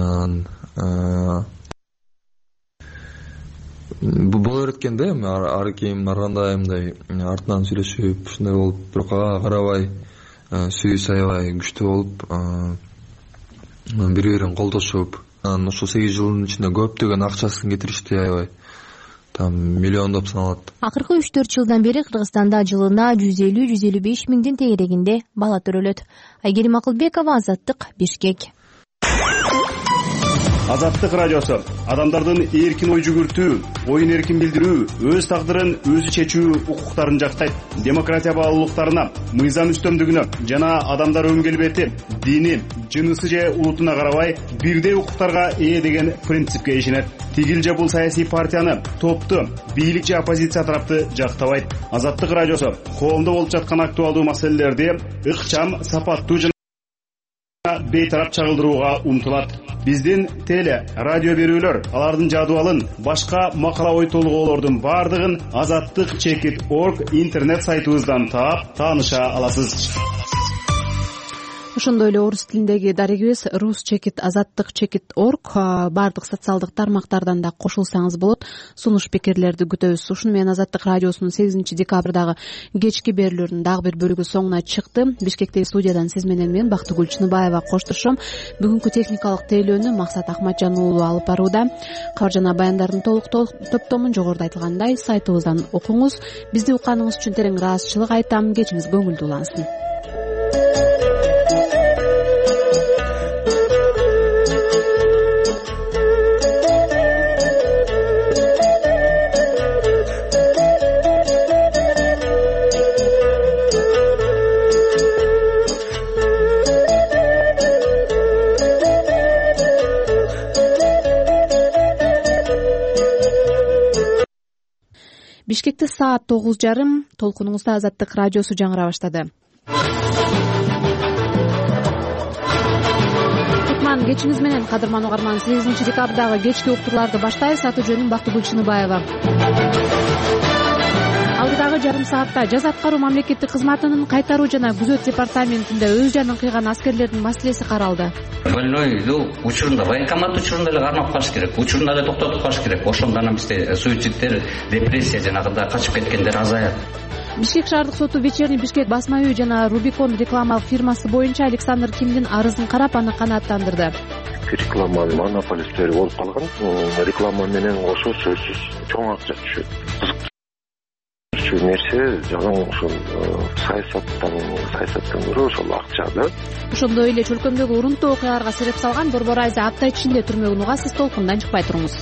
боло берет экен да. Ар ким ар кандай мындай артынан сүйлөшүп ушундай болуп, бирок ага карабай сүйүүсү аябай күчтүү болуп, бири-бирин колдошуп, анан ушул 8 жылдын ичинде көптөгөн акчасын кетиришти, аябай там миллиондоп саналат. Акыркы 3-4 жылдан бери Кыргызстанда жылына 150-155 миңдин тегерегинде бала төрөлөт. Айгерим Акылбекова, Азаттык, Бишкек. Азаттык радиосу адамдардын эркин ой жүгүртүү, оюн эркин билдирүү, өз тагдырын өзү чечүү укуктарын жактайт. Демократия баалуулуктарына, мыйзам үстөмдүгүнө жана адамдар өң келбети, дини, жынысы же улутуна карабай бирдей укуктарга ээ деген принципке ишенет. Тигил же бул саясий партияны, топту, бийлик же оппозиция тарапты жактабайт. Азаттык радиосу коомдо болуп жаткан актуалдуу маселелерди ыкчам, сапаттуу жана бейтарап чагылдырууга умтулат. Биздин теле, радио берүүлөр, алардын жадыбалын, башка макала ой толгоолордун бардыгын azattik.org интернет сайтыбыздан таап, тааныша аласыз. Ошондой эле орус тилиндеги дарегибиз rus.azattik.org баардык социалдык тармактардан да кошулсаңыз болот. Сунуш пикирлерди күтөбүз. Ушуну менен Азаттык радиосунун 8 декабрдагы кечки берүүлөрүнүн дагы бир бөлүгү соңуна чыкты. Бишкектеги студиядан сиз менен мен Бактыгүл Чыныбаева коштошом. Бүгүнкү техникалык тейлөөнү Максат Ахматжан уулу алып барууда. Кабар жана баяндардын толук топтомун жогоруда айтылгандай сайтыбыздан окуңуз. Бизди укканыңыз үчүн терең ыраазычылык айтам. Кечиңиз көңүлдүү улансын. Бишкекте саат 9:30. Толкунуңузда Азаттык радиосу жаңыра баштады. Кутман кечиңиз менен, кадырман угарман. 8 декабрдагы кечки уктурларды баштайбыз. Аты жөнүм Бактыгүл Чыныбаева. Алдыдагы жарым саатта жаза аткаруу мамлекеттик кызматынын кайтаруу жана күзөт департаментинде өз жанын кыйган аскерлердин маселеси каралды. Больной учурунда, военкомат учурунда эле кармап калыш керек, учурунда эле токтотуп калыш керек. Ошондо анан бизде суицидтер, депрессия жанагындай качып кеткендер азаят. Бишкек шаардык соту Вечерний Бишкек басма үй жана Рубикон рекламалык фирмасы боюнча Александр Кимдин арызын карап, аны канааттандырды. Рекламанын монополисттери болуп калган. Реклама менен кошо сөзсүз чоң акча түшөт. Нерсе жалаң ушул саясаттан көрө ошол акчада. Ошондой эле чөлкөмдөгү урунтуу окуяларга себеп салган Борбор Айза апта ичинде түрмөгүн угасыз. Толкундан чыкпай туруңуз.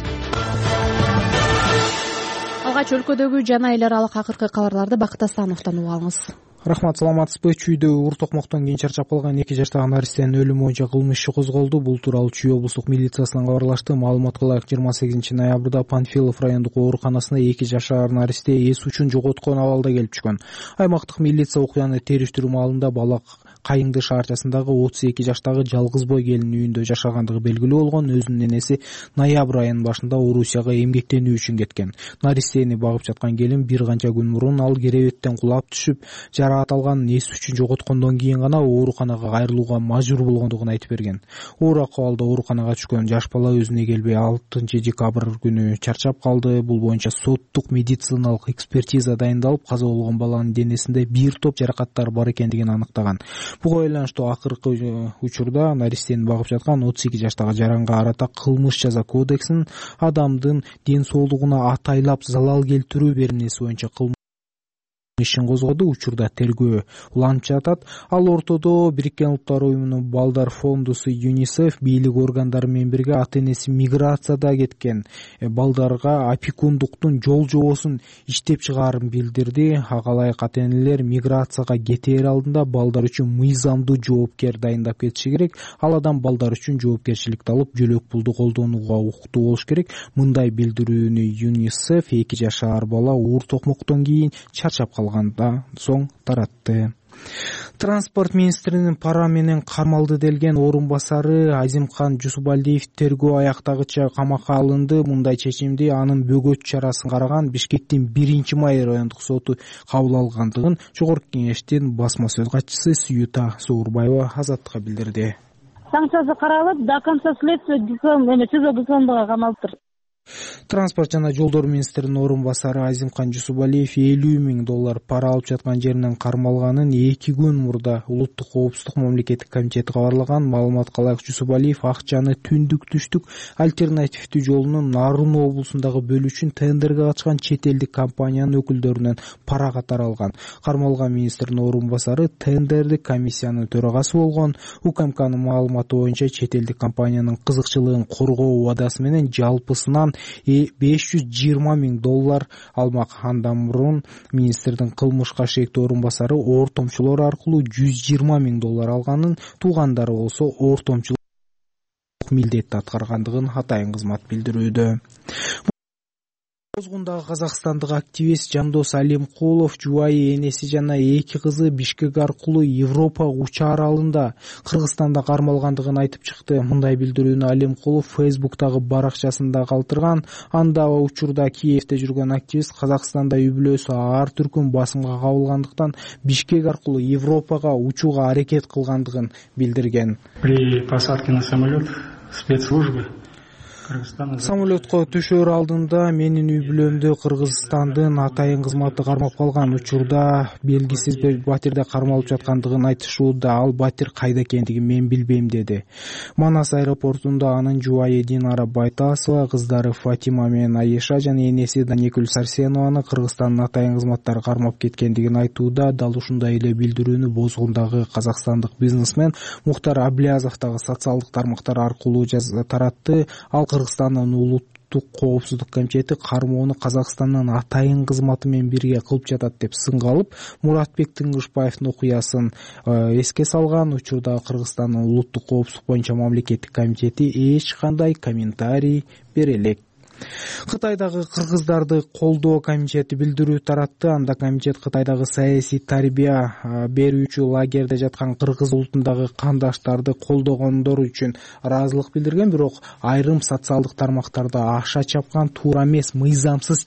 Алгач өлкөдөгү жана эл аралык акыркы кабарларды Бакыт Асановдон угуп алыңыз. Рахмат, саламатсызбы? Чүйдө ур токмоктон кийин чарчап калган 2 жаштагы наристенин өлүмү боюнча кылмыш иши козголду. Бул тууралуу Чүй облустук милициясынан кабарлашты. Маалыматка ылайык 28 ноябрда Панфилов райондук ооруканасына 2 жашар наристе эс учун жоготкон абалда келип түшкөн. Аймактык милиция окуяны териштирүү маалында бала Кайыңды шаарчасындагы 32 жаштагы жалгыз бой келин үйүндө жашагандыгы белгилүү болгон. Өзүнүн энеси ноябрь айынын башында Орусияга эмгектенүү үчүн кеткен. Наристени багып жаткан келин бир канча күн мурун ал керебеттен кулап түшүп, жараат алган, эс үчүн жоготкондон кийин гана ооруканага кайрылууга мажбур болгондугун айтып берген. Оор акыбалда ооруканага түшкөн жаш бала өзүнө келбей 6 декабрь күнү чарчап калды. Бул боюнча соттук медициналык экспертиза дайындалып, каза болгон баланын денесинде бир топ жаракаттар бар экендигин аныктаган. Буга байланыштуу акыркы учурда наристени багып жаткан 32 жаштагы жаранга карата кылмыш жаза кодексинин адамдын ден соолугуна атайлап залал келтирүү беренеси боюнча ишин козгоду. Учурда тергөө уланып жатат. Ал ортодо Бириккен Улуттар уюмунун балдар фондусу ЮНИСЕФ бийлик органдары менен бирге ата-энеси миграцияда кеткен балдарга опекундуктун жол жобосун иштеп чыгаарын билдирди. Ага ылайык ата-энелер миграцияга кетээр алдында балдар үчүн мыйзамдуу жоопкер дайындап кетиши керек. Ал адам балдар үчүн жоопкерчиликти алып, жөлөк пулду колдонууга укуктуу болуш керек. Мындай билдирүүнү ЮНИСЕФ 2 жашар бала оор токмоктон кийин чарчап калганда соң таратты. Транспорт министринин пара менен кармалды делген орун басары Азимкан Жусупалдиев тергөө аяктагыча камакка алынды. Мындай чечимди анын бөгөт чарасын караган Бишкектин 1-май райондук соту кабыл алгандыгын Жогорку Кеңештин басма сөз катчысы Сүйүта Соорбаева Азаттыкка билдирди. Санкциясы каралып, до конца следствия ГКМга камалыптыр. Транспорт жана жолдор министринин орун басары Азимкан Жусупалиев $50,000 пара алып жаткан жеринен кармалганын 2 күн мурда Улуттук коопсуздук мамлекеттик комитети кабарлаган. Маалыматка ылайык, Жусупалиев акчаны түндүк-түштүк альтернативдүү жолунун Нарын облусундагы бөлүшүн тендерге катышкан чет элдик компаниянын өкүлдөрүнөн пара катары алган. Кармалган министрдин орун басары тендердик комиссиянын төрагасы болгон. УКМКнын маалыматы боюнча чет элдик компаниянын кызыкчылыгын коргоо убадасы менен жалпысынан $520,000 алмак. Андан мурун министрдин кылмышка шектүү орун басары ортомчулор аркылуу $120,000 алганын, туугандары болсо ортомчулук милдетти аткаргандыгын атайын кызмат билдирүүдө. Бозгундагы казакстандык активист Жандос Алимкулов жубайы, энеси жана 2 кызы Бишкек аркылуу Европа учуу аралында Кыргызстанда кармалгандыгын айтып чыкты. Мындай билдирүүнү Алимкулов Facebook'тагы баракчасында калтырган. Анда учурда Киевде жүргөн активист Казакстанда үй-бүлөсү ар түркүн басымга кабылгандыктан Бишкек аркылуу Европага учууга аракет кылгандыгын билдирген. При посадке на самолет спецслужбы Самолетко түшөр алдында менин үй-бүлөмдү Кыргызстандын атайын кызматы кармап калган. Учурда белгисиз бир батирде кармалып жаткандыгын айтышууда. Ал батир кайда экендигин мен билбейм, деди. Манас аэропортунда анын жубайы Динара Байтасова, кыздары Фатима менен Айша жана энеси Даникүл Сарсенованы Кыргызстандын атайын кызматтары кармап кеткендигин айтууда. Дал ушундай эле билдирүүнү Бозгундагы казакстандык бизнесмен Мухтар Аблязов дагы социалдык тармактар аркылуу таратты. Ал Кыргызстандын улуттук коопсуздук комитети кармоону Казакстандын атайын кызматы менен бирге кылып жатат деп сынга алып, Муратбек Тыңгышбаевдин окуясын эске салган. Учурда Кыргызстандын улуттук коопсуздук боюнча мамлекеттик комитети эч кандай комментарий бере элек. Кытайдагы кыргыздарды колдоо комитети билдирүү таратты. Анда комитет Кытайдагы саясий тарбия берүүчү лагерде жаткан кыргыз улутундагы кандаштарды колдогондор үчүн ыраазылык билдирген, бирок айрым социалдык тармактарда аша чапкан, туура эмес, мыйзамсыз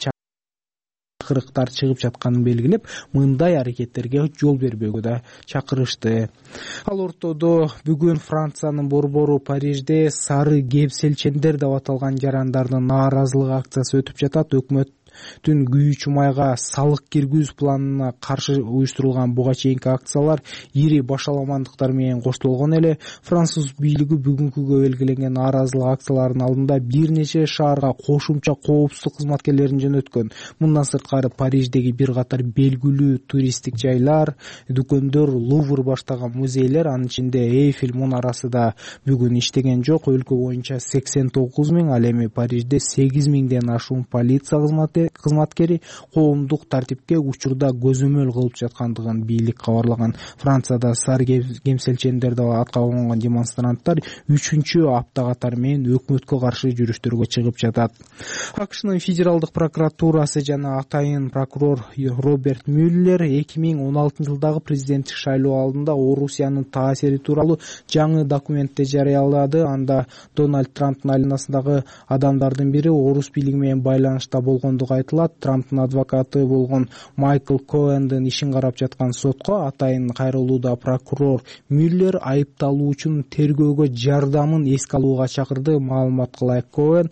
чакырыктар чыгып жатканын белгилеп, мындай аракеттерге жол бербөөгө да чакырышты. Ал ортодо бүгүн Франциянын борбору Парижде сары кепселчендер деп аталган жарандардын нааразылык акциясы өтүп жатат. Өкмөттүн күйүүчү майга салык киргизүү планына каршы уюштурулган буга чейинки акциялар ири башаламандыктар менен коштолгон эле. Француз бийлиги бүгүнкүгө белгиленген нааразылык акцияларынын алдында бир нече шаарга кошумча коопсуздук кызматкерлерин жөнөткөн. Мындан сырткары Париждеги бир катар белгилүү туристтик жайлар, дүкөндөр, Лувр баштаган музейлер, анын ичинде Эйфель мунарасы да бүгүн иштеген жок. Өлкө боюнча 89,000, ал эми Парижде 8,000ден ашуун полиция кызматкери коомдук тартипке учурда көзөмөл кылып жаткандыгын бийлик кабарлаган. Францияда сары кемселчендерди атка конгон демонстранттар 3-чү апта катары менен өкмөткө каршы жүрүштөргө чыгып жатат. АКШнын федералдык прокуратурасы жана атайын прокурор Роберт Мюллер 2016-жылдагы президенттик шайлоо алдында Орусиянын таасири тууралуу жаңы документти жарыялады. Анда Дональд Трамптын айланасындагы адамдардын бири орус бийлиги менен байланышта болгондугу айтылат. Трамптын адвокаты болгон Майкл Коэндин ишин карап жаткан сотко атайын кайрылууда прокурор Мюллер айыпталуучунун тергөөгө жардамын эске алууга чакырды. Маалыматка ылайык, Коэн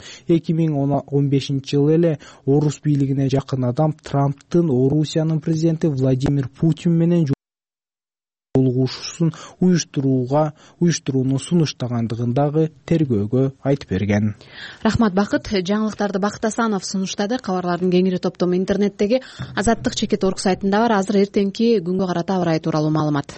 2015-жылы эле орус бийлигине жакын адам Трамптын Орусиянын президенти Владимир Путин менен жолугушуусун уюштурууну сунуштагандыгын дагы тергөөгө айтып берген. Рахмат, Бакыт. Жаңылыктарды Бакыт Асанов сунуштады. Кабарлардын кеңири топтому интернеттеги Азаттык.org сайтында бар. Азыр эртеңки күнгө карата аба ырайы тууралуу маалымат.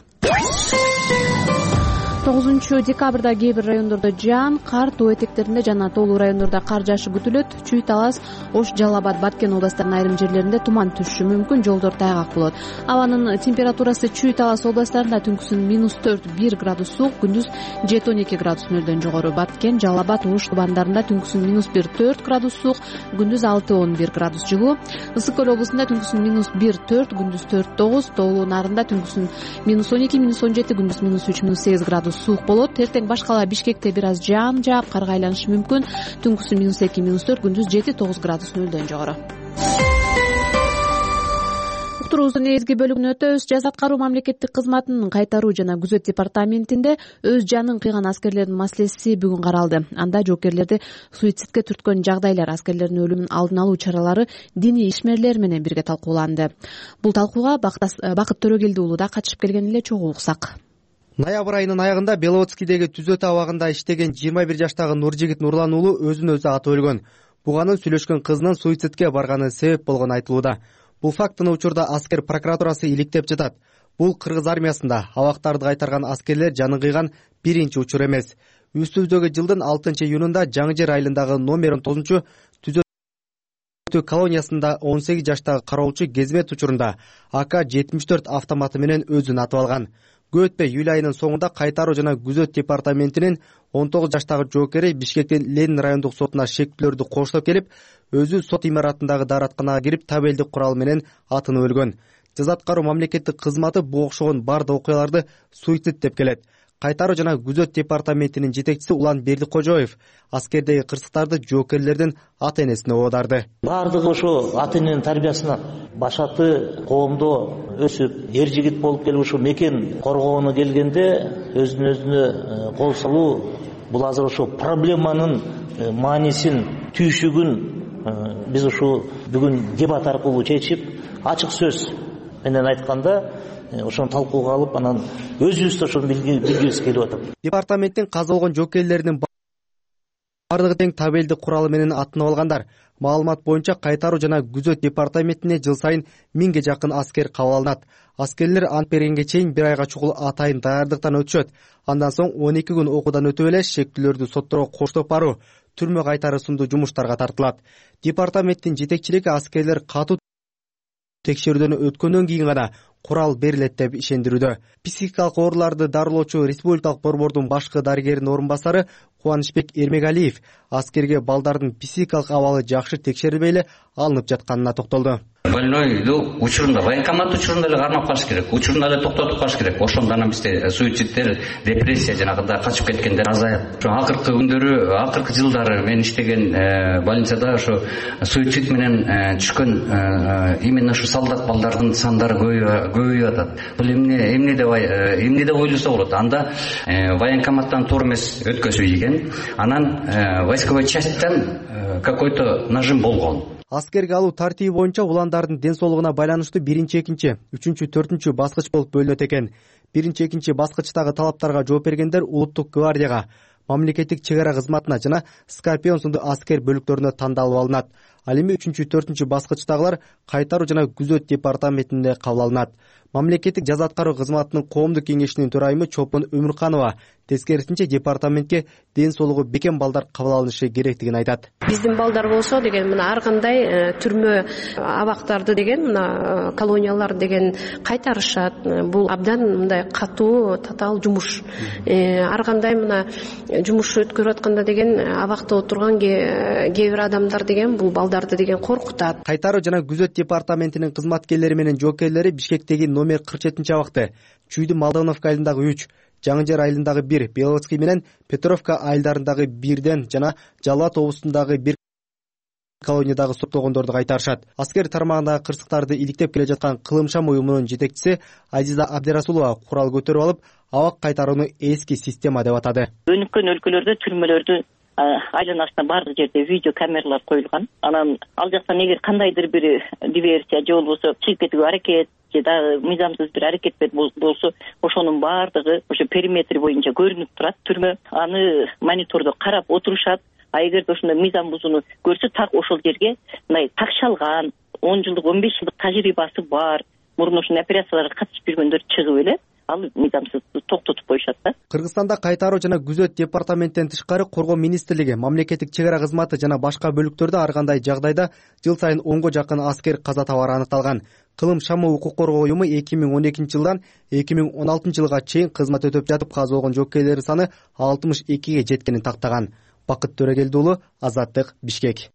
9-декабрда кээ бир райондордо жаан, кар, тоо этектеринде жана тоолуу райондордо кар жаашы күтүлөт. Чүй, Талас, Ош, Жалал Абад, Баткен областарынын айрым жерлеринде туман түшүшү мүмкүн, жолдор тайгак болот. Абанын температурасы Чүй, Талас областарында түнкүсүн -4-1 градус суук, күндүз 7-12 градус нөлдөн жогору. Баткен, Жалал Абад, Ош тубандарында түнкүсүн -1-4 градус суук, күндүз 6-11 градус жылуу. Ысык көл облусунда түнкүсүн -1-4, күндүз 4-9, тоолуу нарында түнкүсүн -12-17, күндүз -3-8 градус суук болот. Эртең башкала Бишкекте бир аз жаан жаап, карга айланышы мүмкүн. Түнкүсүн -2-4, күндүз 7-9 градус нөлдөн жогору. уктуруубуздун негизги бөлүгүнө өтөбүз. Жаза аткаруу мамлекеттик кызматынын кайтаруу жана күзөт департаментинде өз жанын кыйган аскерлердин маселеси бүгүн каралды. Анда жоокерлерди суицидке түрткөн жагдайлар, аскерлердин өлүмүн алдын алуу чаралары диний ишмерлер менен бирге талкууланды. Бул талкууга Бакыт Төрөгелди уулу да катышып келген эле, чогуу уксак. Ноябрь айынын аягында Беловодскийдеги түзөтүү абагында иштеген 21 жаштагы Нуржигит Нурлан уулу өзүн өзү атып өлгөн. Буганын сүйлөшкөн кызынын суицидке барганы себеп болгону айтылууда. Бул фактыны учурда аскер прокуратурасы иликтеп жатат. Бул кыргыз армиясында абактарды кайтарган аскерлер жанын кыйган биринчи учур эмес. Үстүбүздөгү жылдын 6-июнунда Жаңы Жер айылындагы номер 9 түзөтүү колониясында 18 жаштагы кароолчу кезмет учурунда АК-74 автоматы менен өзүн атып алган. Көп өтпөй июль айынын соңунда кайтаруу жана күзөт департаментинин 19 жаштагы жоокери Бишкектин Ленин райондук сотуна шектүүлөрдү коштоп келип, өзү сот имаратындагы дааратканага кирип табелдик курал менен атынып өлгөн. Жаза аткаруу мамлекеттик кызматы бул окшогон бардык окуяларды суицид деп келет. Кайтаруу жана күзөт департаментинин жетекчиси Улан Бердикожоев аскердеги кырсыктарды жоокерлердин ата-энесине оодарды. Бардыгы ошо ата-эненин тарбиясынан башаты коомдо өсүп, эр жигит болуп келип ушу мекен коргоону келгенде өзүнө өзүнө кол салуу, бул азыр ошо проблеманын маанисин, түйшүгүн биз ушу бүгүн дебат аркылуу чечип, ачык сөз менен айтканда ошону талкууга алып, анан өзүбүз да ошону билгибиз келип атат. Департаменттин каза болгон жоокерлеринин бардыгы тең табелдик куралы менен атынып алгандар. Маалымат боюнча кайтаруу жана күзөт департаментине жыл сайын 1000ге жакын аскер кабыл алынат. Аскерлер ант бергенге чейин 1 айга чукул атайын даярдыктан өтүшөт. Андан соң 12 күн окуудан өтүп эле шектүүлөрдү сотторго коштоп баруу, түрмө кайтары сындуу жумуштарга тартылат. Департаменттин жетекчилиги аскерлер катуу текшерүүдөн өткөндөн кийин гана курал берилет деп ишендирүүдө. Психикалык ооруларды дарылоочу Республикалык борбордун башкы дарыгеринин орун басары Кубанычбек Эрмегалиев аскерге балдардын психикалык абалы жакшы текшерилбей эле алынып жатканына токтолду. Больнойду учурунда, военкомат учурунда эле кармап калыш керек, учурунда эле токтотуп калыш керек. Ошондо анан бизде суицидтер, депрессия жанагындай качып кеткендер азаят. Ошо акыркы күндөрү, акыркы жылдары мен иштеген больницада ошо суицид менен түшкөн именно ушу солдат балдардын сандары көбөйүп атат. Бул эмне деп ойлосо болот. Анда военкоматтан туура эмес өткөзүп ийген, анан войсковой частьтан какой-то нажим болгон. Аскерге алуу тартиби боюнча уландардын ден соолугуна байланыштуу 1-2, 3-4 баскыч болуп бөлүнөт экен. 1-2 баскычтагы талаптарга жооп бергендер улуттук гвардияга, мамлекеттик чек ара кызматына жана Скорпион сындуу аскер бөлүктөрүнө тандалып алынат. Ал эми 3-4 баскычтагылар кайтаруу жана күзөт департаментинде кабыл алынат. Мамлекеттик жаза аткаруу кызматынын коомдук кеңешинин төрайымы Чолпон Өмүрканова тескерисинче департаментке ден соолугу бекем балдар кабыл алынышы керектигин айтат. Биздин балдар болсо деген мына ар кандай түрмө абактарды деген мына колониялар деген кайтарышат. Бул абдан мындай катуу, татаал жумуш. Ар кандай мына жумуш өткөрүп атканда деген абакта отурган кээ бир адамдар деген бул балдарды деген коркутат. Кайтаруу жана күзөт департаментинин кызматкерлери менен жоокерлери Бишкектеги номер 47 абакты, Чүйдү Малдановка айылындагы 3, Жаңы Жер айылындагы 1, Беловодский менен Петровка айылдарындагы 1ден жана Жалал облусундагы 1 колониядагы соттогондорду кайтарышат. Аскер тармагындагы кырсыктарды иликтеп келе жаткан Кылымшам уюмунун жетекчиси Азиза Абдирасулова курал көтөрүп алып, абак кайтарууну эски система деп атады. Өнүккөн өлкөлөрдө түрмөлөрдү айланасына бардык жерде видео камералар коюлган. Анан ал жактан эгер кандайдыр бир диверсия же болбосо чыгып кетүүгө аракет же дагы мыйзамсыз бир аракет болсо, ошонун баардыгы ошо периметр боюнча көрүнүп турат түрмө. Аны монитордо карап отурушат. А эгерде ошондой мыйзам бузууну көрсө, так ошол жерге мындай такшалган 10 жылдык 15 жылдык тажрыйбасы бар, мурун ушундай операцияларга катышып жүргөндөр чыгып эле ал мыйзамсыз токтотуп коюшат да. Кыргызстанда кайтаруу жана күзөт департаменттен тышкары Коргоо министрлиги, мамлекеттик чек ара кызматы жана башка бөлүктөрдө ар кандай жагдайда жыл сайын 10го жакын аскер каза табары аныкталган. Кылым Шамы укук коргоо уюму 2012 жылдан 2016 жылга чейин кызмат өтөп жатып каза болгон жоокерлердин саны 62ге жеткенин тактаган. Бакыт Төрөгелди уулу, Азаттык, Бишкек.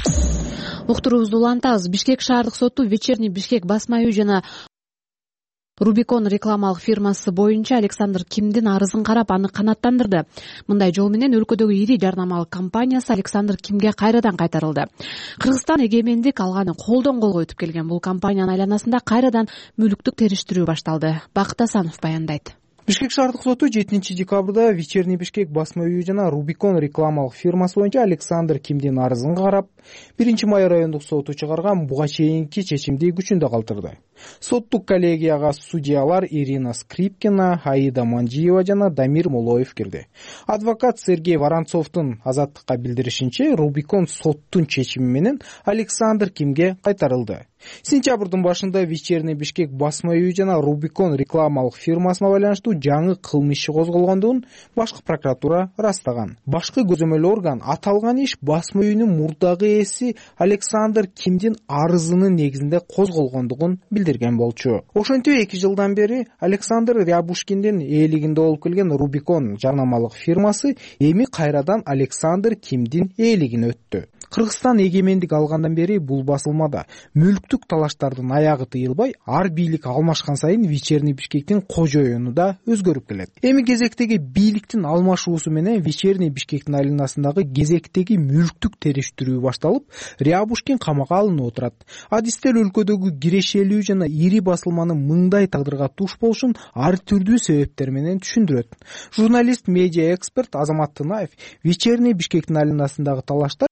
Уктуруубузду улантабыз. Бишкек шаардык соту Вечерний Бишкек басма үй жана Rubicon рекламалык фирмасы боюнча Александр Кимдин арызын карап аны канааттандырды. Мындай жол менен өлкөдөгү ири жарнамалык компаниясы Александр Кимге кайрадан кайтарылды. Кыргызстан эгемендик алганы колдон колго өтүп келген бул компаниянын айланасында кайрадан мүлүктүк териштирүү башталды. Бакыт Асанов баяндайт. Бишкек шаардык соту 7 декабрда Вечерний Бишкек басма үйү жана Рубикон рекламалык фирмасы боюнча Александр Кимдин арызын карап, 1 май райондук соту чыгарган буга чейинки чечимди күчүндө калтырды. Соттук коллегияга судьялар Ирина Скрипкина, Аида Манжиева жана Дамир Молоев кирди. Адвокат Сергей Воронцовдун азаттыкка билдиришинче, Рубикон соттун чечими менен Александр Кимге кайтарылды. Сентябрдын башында Вечерний Бишкек басма үйү жана Рубикон рекламалык фирмасына байланыштуу жаңы кылмыш иши козголгондугун башкы прокуратура ырастаган. Башкы көзөмөл орган аталган иш басма үйүнүн мурдагы ээси Александр Кимдин арызынын негизинде козголгондугун билдирген болчу. Ошентип 2 жылдан бери Александр Рябушкиндин ээлигинде болуп келген Рубикон жарнамалык фирмасы эми кайрадан Александр Кимдин ээлигине өттү. Кыргызстан эгемендик алгандан бери бул басылмада мүлктүк талаштардын аягы тыйылбай, ар бийлик алмашкан сайын Вечерний Бишкектин кожоюну да өзгөрүп келет. Эми кезектеги бийликтин алмашуусу менен Вечерний Бишкектин айланасындагы кезектеги мүлктүк териштирүү башталып, Рябушкин камакка алынып отурат. Адистер өлкөдөгү кирешелүү жана ири басылманын мындай тагдырга туш болушун ар түрдүү себептер менен түшүндүрөт. Журналист, медиа эксперт Азамат Тынаев Вечерний Бишкектин айланасындагы талаштар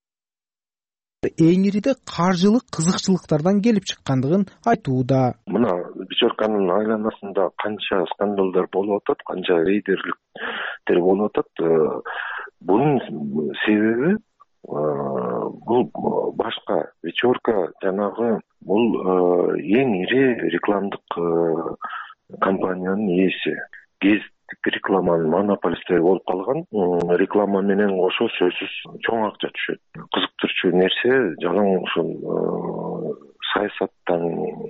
эңириде каржылык кызыкчылыктардан келип чыккандыгын айтууда. Мына Вечерканын айланасында канча скандалдар болуп атат, канча рейдерликтер болуп атат. Бунун себеби бул башка Вечерка жанагы бул эң ири рекламдык компаниянын ээси. Рекламанын монополисттери болуп калган. Реклама менен кошо сөзсүз чоң акча түшөт. Кызыктырчу нерсе жалаң ушул саясаттан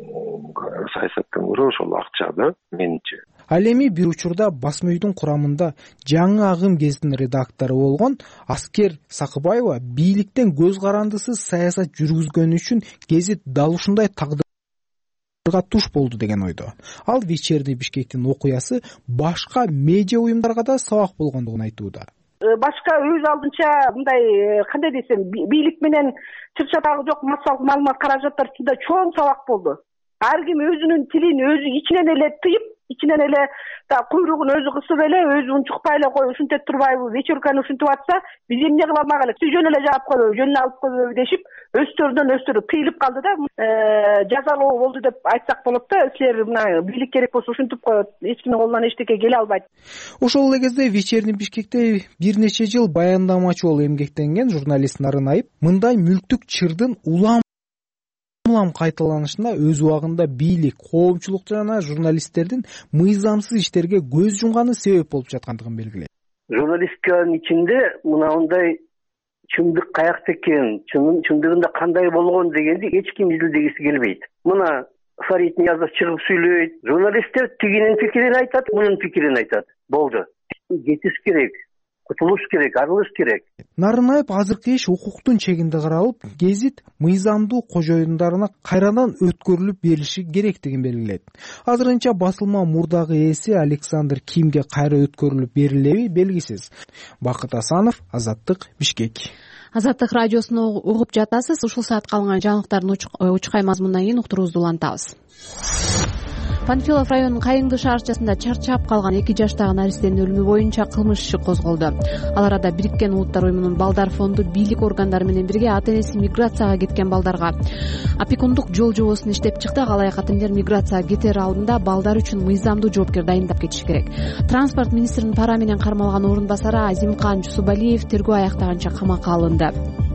көрө ошол акча да менчи. Ал эми бир учурда басма үйдүн курамында жаңы агым гезитинин редактору болгон Аскер Сакыбаева бийликтен көз карандысыз саясат жүргүзгөнү үчүн гезит дал ушундай туш болду деген ойдо. Ал Вечерний Бишкектин окуясы башка медиа уюмдарга да сабак болгондугун айтууда. Башка өз алдынча мындай кандай десем, бийлик менен чырчатагы жок массалык маалымат каражаттар үстүндө чоң сабак болду. Ар ким өзүнүн тилин өзү ичинен эле тыйып, ичинен эле куйругун өзү кысып эле, өзү унчукпай эле кой ушинтип турбайбы, Вечерканы ушинтип атса, биз эмне кыла алмак элек? Жөн эле жаап койбойбу, жөнүнө алып койбойбу дешип, өстөрү тыйылып калды да, жазалоо болду деп айтсак болот да. Силер мына бийлик керек болсо ушинтип коет, эч кимдин колунан эчтеке келе албайт. Ошол эле кезде Вечерний Бишкекте бир нече жыл баяндамачы болуп эмгектенген журналист Нарынаев мындай мүлктүк чырдын улам кайталанышына өз убагында бийлик, коомчулук жана журналисттердин мыйзамсыз иштерге көз жумганы себеп болуп жаткандыгын белгилейт. Журналистиканын ичинде мындай чындык каякта экен, чындыгында кандай болгон дегенди эч ким изилдегиси келбейт. Мына Фарид Ниязов чыгып сүйлөйт, журналисттер тигинин пикирин айтат, мунун пикирин айтат. Болду. Кетиш керек. Кутулуш керек, арылыш керек. Нарынаев азыркы иш укуктун чегинде каралып, гезит мыйзамдуу кожоюндарына кайрадан өткөрүлүп берилиши керектигин белгилейт. Азырынча басылма мурдагы ээси Александр Кимге кайра өткөрүлүп берилеби белгисиз. Бакыт Асанов, Азаттык, Бишкек. Азаттык радиосуна угуп жатасыз. Ушул саатка алынган жаңылыктардын учкай мазмунунан кийин уктуруубузду улантабыз. Панфилов районунун Кайыңды шаарчасында чарчап калган 2 жаштагы наристенин өлүмү боюнча кылмыш иши козголду. Ал арада Бириккен Улуттар уюмунун балдар фонду бийлик органдары менен бирге ата-энеси миграцияга кеткен балдарга опекундук жол жобосун иштеп чыкты. Алайык ата-энелер миграцияга кетер алдында балдар үчүн мыйзамдуу жоопкер дайындап кетиши керек. Транспорт министринин пара менен кармалган орун басары Азимкан Жусубалиев тергөө аяктаганча камакка алынды.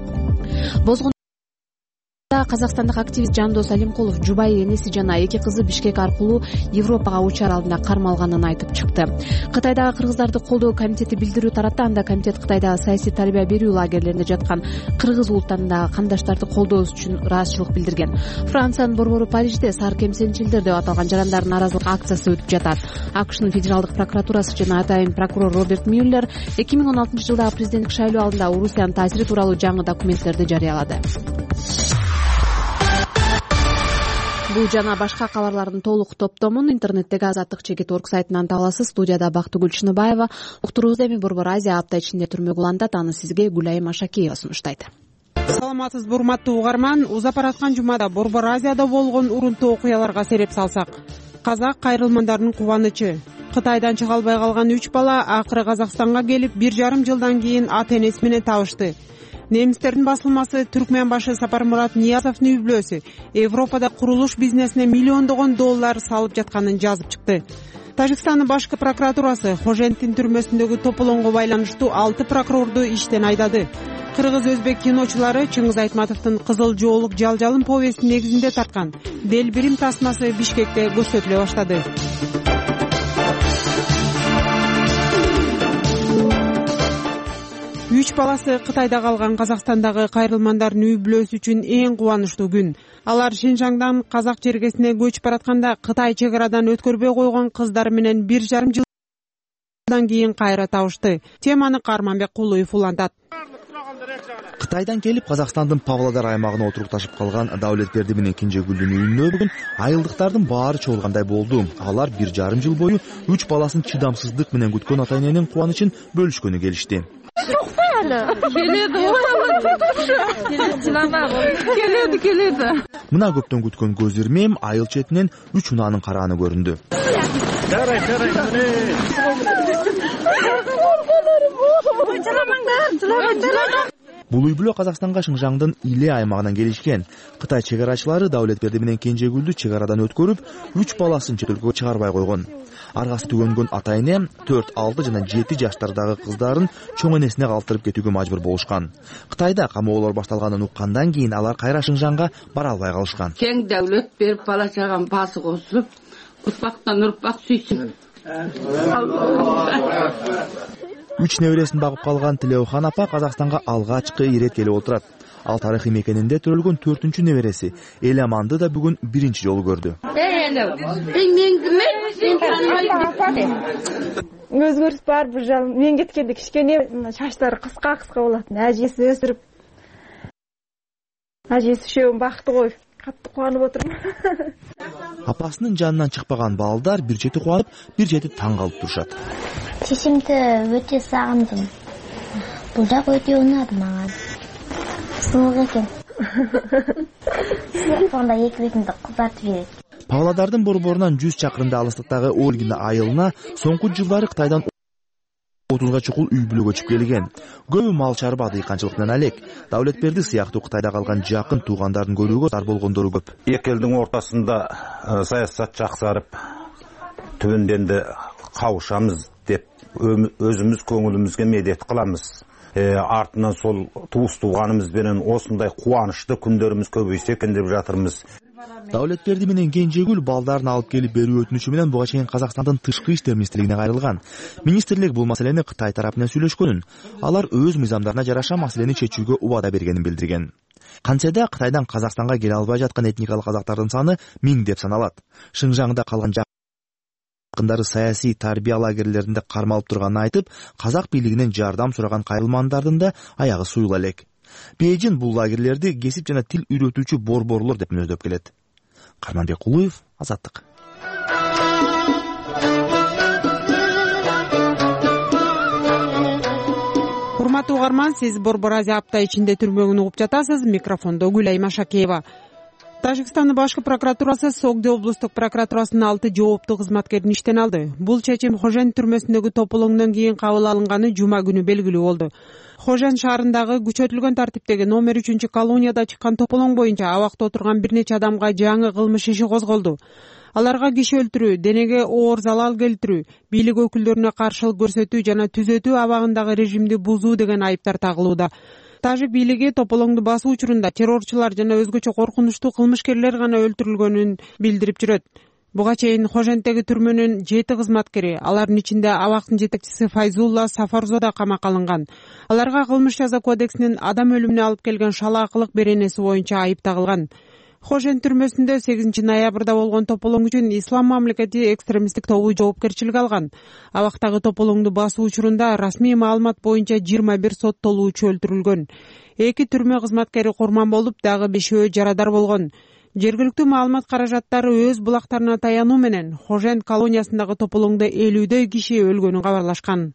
Казакстандык активист Жандос Алимкулов жубайы энеси жана 2 кызы Бишкек аркылуу Европага учар алдында кармалганын айтып чыкты. Кытайдагы кыргыздарды колдоо комитети билдирүү таратты. Анда комитет Кытайдагы саясий тарбия берүү лагерлеринде жаткан кыргыз улуттарындагы кандаштарды колдообуз үчүн ыраазычылык билдирген. Франциянын борбору Парижде сар кемсенчилдер деп аталган жарандардын нааразылык акциясы өтүп жатат. АКШнын федералдык прокуратурасы жана атайын прокурор Роберт Мюллер 2016-жылдагы президенттик шайлоо алдында Орусиянын таасири тууралуу жаңы документтерди жарыялады. Бул жана башка кабарлардын толук топтомун интернеттеги azatlyk.org сайтынан таба аласыз. Студияда Бактыгүл Чыныбаева. Уктуруубузда эми Борбор Азия апта ичинде түрмөгү улантат. Аны сизге Гүлайым Ашакиева сунуштайт. Саламатсызбы, урматтуу угарман. Узап бараткан жумада Борбор Азияда болгон урунтуу окуяларга сереп салсак. Казак кайрылмандарынын кубанычы. Кытайдан чыга албай калган 3 бала акыры Казакстанга келип 1,5 жылдан кийин ата энеси менен табышты. Немистердин басылмасы Түркмен башы Сапармурат Ниязовдун үй бүлөсү Европада курулуш бизнесине миллиондогон доллар салып жатканын жазып чыкты. Тажикстандын башкы прокуратурасы Хоженттин түрмөсүндөгү тополоңго байланыштуу 6 прокурорду иштен айдады. Кыргыз-өзбек киночулары Чыңгыз Айтматовдун Кызыл жоолук жалжалым повестин негизинде тарткан Делбирим тасмасы Бишкекте көрсөтүлө баштады. Үч баласы Кытайда калган Казакстандагы кайрылмандардын үй бүлөсү үчүн эң кубанычтуу күн. Алар Шинжаңдан Казак жергесине көчүп баратканда Кытай чек арадан өткөрбөй койгон кыздары менен 1,5 жылдан кийин кайра табышты. Теманы Карманбек Кулуев улантат. Кытайдан келип Казакстандын Павлодар аймагына отурукташып калган Даулетберди менен Кенжегүлдүн үйүнө бүгүн айылдыктардын баары чогулгандай болду. Алар 1,5 жыл бою 3 баласын чыдамсыздык менен күткөн ата эненин кубанычын бөлүшкөнү келишти. Келеди. Мына көптөн күткөн көз ирмем айыл четинен 3 унаанын карааны көрүндү. Бул үй бүлө Казакстанга Шинжаңдын Иле аймагынан келишкен. Кытай чек арачылары Даулетберди менен Кенжегүлдү чек арадан өткөрүп, 3 баласын чет өлкөгө чыгарбай койгон. Аргасы түгөнгөн ата эне 4, 6 жана 7 жаштардагы кыздарын чоң энесине калтырып кетүүгө мажбур болушкан. Кытайда камоолор башталганын уккандан кийин алар кайра Шинжаңга бара албай калышкан. Кең дәүлет берип бала чаган басы косуп, урпактан урпак сүйсүн. 3 небересин багып калган Тилеухан апа Казакстанга алгачкы ирет келип отурат. Ал тарыхый мекенинде төрөлгөн 4-чү небереси Элеманды да бүгүн 1-чи жолу көрдү. Өзгөрүс бар бул жыл. Мен кеткенде кичкене чачтары кыска болот. Ажеси өсүрүп. Ажеси үшөүн бакты коюп, катты кубанып отурмун. Апасынын жанынан чыкпаган балдар бир чети кубанып, бир чети таң калып турушат. Чечимди өтө сагындым. Бул жак өтө унады мага. Сынок экен. Сонда эки бетимди кызартып жиберет. Павлодардын борборунан 100 чакырымда алыстыктагы Ольгина айылына соңку жылдары Кытайдан 30га чукул үй бүлө көчүп келген. Көбү мал чарба, дыйканчылык менен алек. Даулетберди сыяктуу Кытайда калган жакын туугандарын көрүүгө зар болгондору көп. Эки элдин ортосунда саясат жаксарып, түбүнденде кабышамыз деп өзүмүз көңүлүбүзгө медет кылабыз. Артынан сол туус тууганыбыз менен осундай кубанычтуу күндөрүбүз көбөйсө экен деп жатырмыз. Даулетберди менен Кенжегүл балдарын алып келип берүү өтүнүчү менен буга чейин Казакстандын тышкы иштер министрлигине кайрылган. Министрлик бул маселени Кытай тарапы менен сүйлөшкөнүн, алар өз мыйзамдарына жараша маселени чечүүгө убада бергенин билдирген. Кантсе да Кытайдан Казакстанга келе албай жаткан этникалык казактардын саны 1000 деп саналат. Шинжаңда калган жакындары саясий тарбия лагерлеринде кармалып турганын айтып, казак бийлигинен жардам сураган кайрылмандардын да аягы суюла элек. Бейжин бул лагерлерди кесип жана тил үйрөтүүчү борборлор деп мүнөздөп келет. Карманбек Кулуев, Азаттык. Урматтуу угарман, сиз Борбор Азия апта ичинде түрмөгүн угуп жатасыз. Микрофондо Гүлайым Ашакиева. Тажикстандын башкы прокуратурасы Согди облустук прокуратурасынын 6 жооптуу кызматкерин иштен алды. Бул чечим Хожен түрмөсүндөгү тополоңдон кийин кабыл алынганы жума күнү белгилүү болду. Хожен шаарындагы күчөтүлгөн тартиптеги номер 3 колонияда чыккан тополоң боюнча абакта отурган бир нече адамга жаңы кылмыш иши козголду. Аларга киши өлтүрүү, денеге оор залал келтирүү, бийлик өкүлдөрүнө каршылык көрсөтүү жана түзөтүү абагындагы режимди бузуу деген айыптар тагылууда. Тажик бийлиги тополоңду басуу учурунда террорчулар жана өзгөчө коркунучтуу кылмышкерлер гана өлтүрүлгөнүн билдирип жүрөт. Буга чейин Хоженттеги түрмөнүн 7 кызматкери, алардын ичинде абактын жетекчиси Файзулла Сафарзо да камакка алынган. Аларга кылмыш жаза кодексинин адам өлүмүнө алып келген шалаакылык беренеси боюнча айып тагылган. Хожен түрмөсүндө 8 ноябрда болгон тополоң үчүн Ислам мамлекети экстремисттик тобу жоопкерчилик алган. Абактагы тополоңду басуу учурунда расмий маалымат боюнча 21 соттолуучу өлтүрүлгөн. 2 түрмө кызматкери курман болуп, дагы 5 жарадар болгон. Жергиликтүү маалымат каражаттары өз булактарына таянуу менен Хожен колониясындагы тополоңдо 50дөй киши өлгөнүн кабарлашкан.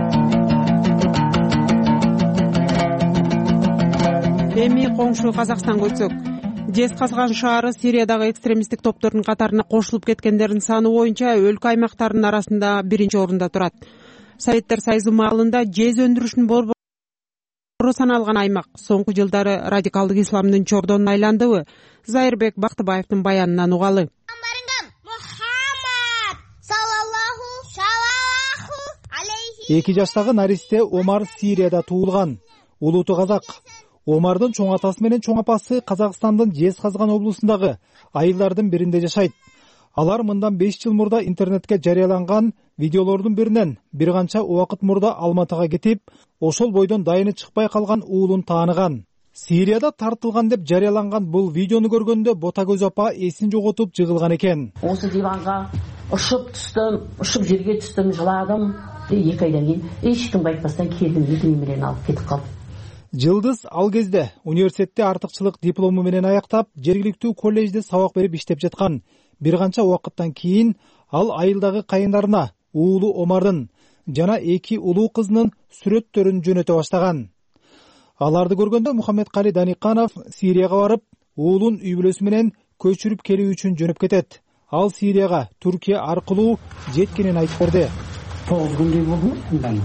Эми коңшу Казакстанга өтсөк, Жезказган шаары Сириядагы экстремисттик топтордун катарына кошулуп кеткендердин саны боюнча өлкө аймактарынын арасында 1-орунда турат. Советтер Союзу маалында жез өндүрүшүнүн борбору саналган аймак соңку жылдары радикалдык исламдын чордонуна айландыбы? Зайырбек Бактыбаевдин баянынан угалы. Эки жаштагы наристе Омар Сирияда туулган. Улуту казак. Омардын чоң атасы менен чоң апасы Казакстандын Жезказган облусундагы айылдардын биринде жашайт. Алар мындан 5 жыл мурда интернетке жарыяланган видеолордун биринен бир канча убакыт мурда Алматыга кетип, ошол бойдон дайыны чыкпай калган уулун тааныган. Сирияда тартылган деп жарыяланган бул видеону көргөндө Ботагөз апа эсин жоготуп жыгылган экен. Осы диванга ушуп жерге түстүм, жыладым. 2 айдан кийин эч кимге айтпастан келдим, үйдүм менен алып кетип калдым. Жылдыз ал кезде университетте артыкчылык диплому менен аяктап, жергиликтүү коллежде сабак берип иштеп жаткан. Бир канча убакыттан кийин ал айылдагы кайындарына уулу Омардын жана 2 улуу кызынын сүрөттөрүн жөнөтө баштаган. Аларды көргөндө Мухаммедкали Даниканов Сирияга барып, уулун үй бүлөсү менен көчүрүп келүү үчүн жөнөп кетет. Ал Сирияга Түркия аркылуу жеткенин айтып берди. 9 күндөй болду мындан.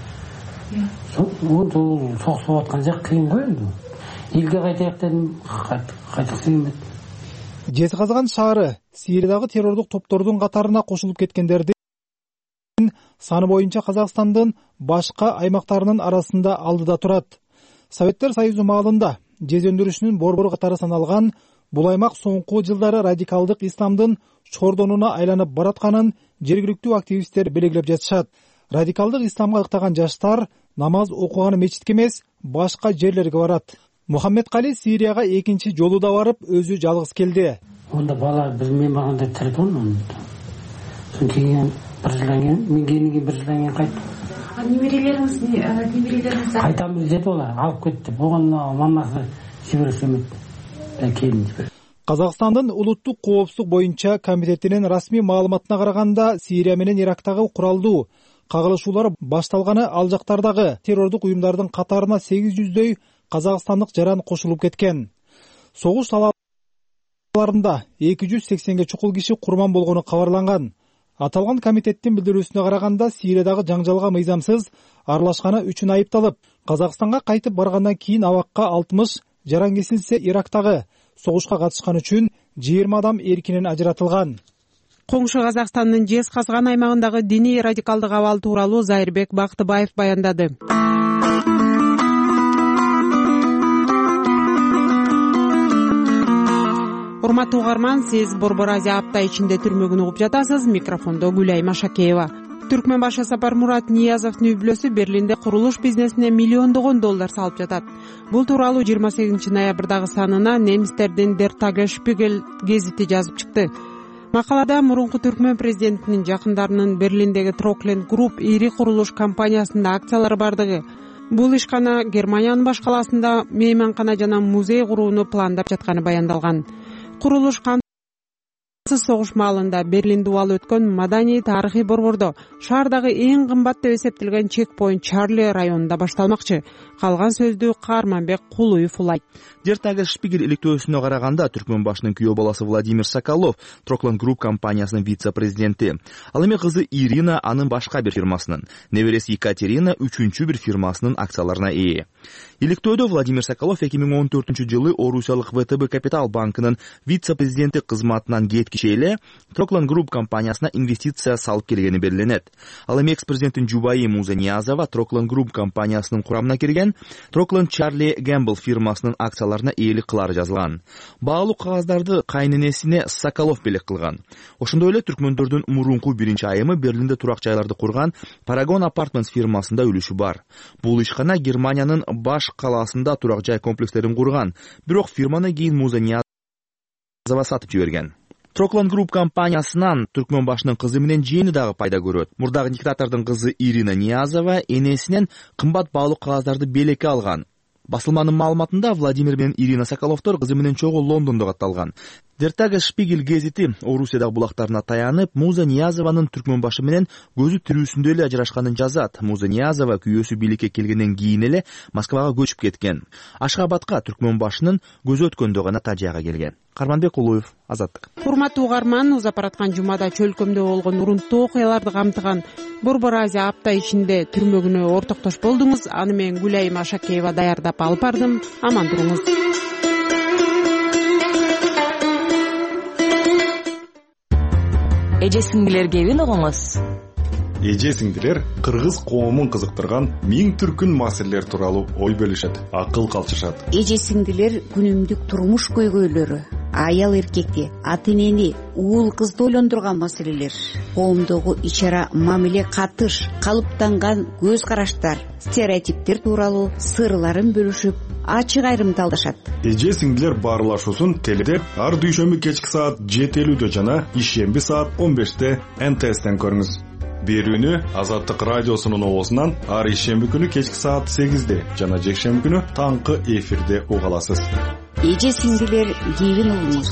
Соғысып аткан жак кыйын го энди. Элге кайтайык дедим, кайтыксы келмedi. Жезказган шаары Сириядагы террордук топтордун катарына кошулуп кеткендердин саны боюнча Казакстандын башка аймактарынын арасында алдыда турат. Советтер Союзу маалында жез өндүрүшүнүн борбору катары саналган бул аймак соңку жылдары радикалдык исламдын чордонуна айланып баратканын жергиликтүү активисттер белгилеп жатышат. Радикалдык исламга ыктаган жаштар намаз окуганы мечитке эмес, башка жерлерге барат. Мухаммедкали Сирияга экинчи жолу да барып, өзү жалгыз келди. Онда бала мен баганда телефон. Соң кийин бир жылдан кийин, мен келгенге бир жылдан кийин кайттым. Немерелериңиз кайтамыз деди олар, алып кетти. Бугун мамасы жиберсе эмес. Казакстандын улуттук коопсуздук боюнча комитетинин расмий маалыматына караганда, Сирия менен Ирактагы куралдуу кагылышуулар башталганы ал жактардагы террордук уюмдардын катарына 800дөй казакстандык жаран кошулуп кеткен. Согуш талааларында 280ге чукул киши курман болгону кабарланган. Аталган комитеттин билдирүүсүнө караганда, Сириядагы жаңжалга мыйзамсыз аралашканы үчүн айыпталып, Казакстанга кайтып баргандан кийин абакка 60 жаран кесилсе, Ирактагы согушка катышкан үчүн 20 адам эркинен ажыратылган. Коңшу Казакстандын Жезказган аймагындагы диний радикалдык абал тууралуу Зайырбек Бактыбаев баяндады. Урматтуу угарман, сиз Борбор Азия апта ичинде түрмөгүн угуп жатасыз. Микрофондо Гүлай Машакеева. Түркмен башы Сапармурат Ниязовдун үй бүлөсү Берлинде курулуш бизнесине миллиондогон доллар салып жатат. Бул тууралуу 28 ноябрдагы санына немистердин Der Tagesspiegel гезити жазып чыкты. Макалада мурунку түркмөн президентинин жакындарынын Берлиндеги Trokland Group ири курулуш компаниясында акциялары бардыгы, бул ишкана Германиянын баш калаасында мейманкана жана музей курууну пландап жатканы баяндалган. Курулуш согуш маалында Берлинде убал өткөн маданий тарыхый борбордо шаардагы эң кымбат деп эсептелген чекпоинт Чарли районунда башталмакчы. Калган сөздү Каарманбек Кулуев улайт. Der Tagesspiegel иликтөөсүнө караганда, түркмөн башынын күйөө баласы Владимир Соколов Trokland Group компаниясынын вице-президенти. Ал эми кызы Ирина анын башка бир фирмасынын, небереси Екатерина үчүнчү бир фирмасынын акцияларына ээ. Иликтөөдө Владимир Соколов 2014-жылы Орусиялык ВТБ Капитал банкынын вице-президенти кызматынан кеткиче эле Trokland Group компаниясына инвестиция салып келгени белгиленет. Ал эми экс-президенттин жубайы Муза Ниязова Trokland Group компаниясынын курамына кирген Trokland Charlie Gamble фирмасынын акцияларына ээлик кылары жазылган. Баалуу кагаздарды кайненесине Соколов белек кылган. Ошондой эле түркмөндөрдүн мурунку биринчи айымы Берлинде турак жайларды курган Paragon Apartments фирмасында үлүшү бар. Бул ишкана Германиянын баш калаасында турак жай комплекстерин курган, бирок фирманы кийин Муза Ниязова сатып жиберген. Trokland Group компаниясынан түркмөн башынын кызы менен жээни дагы пайда көрөт. Мурдагы диктатордун кызы Ирина Ниязова энесинен кымбат баалуу кагаздарды белекке алган. Басылманын маалыматында Владимир менен Ирина Соколовдор кызы менен чогуу Лондондо катталган. Der Tagesspiegel гезити Орусиядагы булактарына таянып, Муза Ниязованын Түркмөнбашы менен көзү тирүүсүндө эле ажырашканын жазат. Муза Ниязова күйөөсү бийликке келгенден кийин эле Москвага көчүп кеткен. Ашхабадка Түркмөнбашынын көзү өткөндө гана Тажияга келген. Карманбек Улуев, Азаттык. Урматтуу угарман, узап бараткан жумада чөлкөмдө болгон урунттуу окуяларды камтыган Борбор Азия апта ичинде түрмөгүнө ортоктош болдуңуз. Аны мен Гүлай Машакеева даярдап алып бардым. Аман туруңуз. Эже сиңдилер кебин угуңуз. Эже сиңдилер кыргыз коомун кызыктырган миң түркүн маселелер тууралуу ой бөлүшөт, акыл калчышат. Эже сиңдилер күнүмдүк турмуш көйгөйлөрү, аял эркекти, ата энени, уул кызды ойлондурган маселелер, коомдогу ичара мамиле катыш, калыптанган көз караштар, стереотиптер тууралуу сырларын бөлүшүп, ачык айрымдалдашат. Эже сиңдилер баарлашуусун теледе ар дүйшөмбү кечки саат 7:50 жана ишемби саат 15-те НТСтен көрүңүз. Берүүнү Азаттык радиосунун оозунан ар ишемби күнү кечки саат 8-де жана жекшемби күнү таңкы эфирде уга аласыз. Эже сиңдилер кийин угуңуз.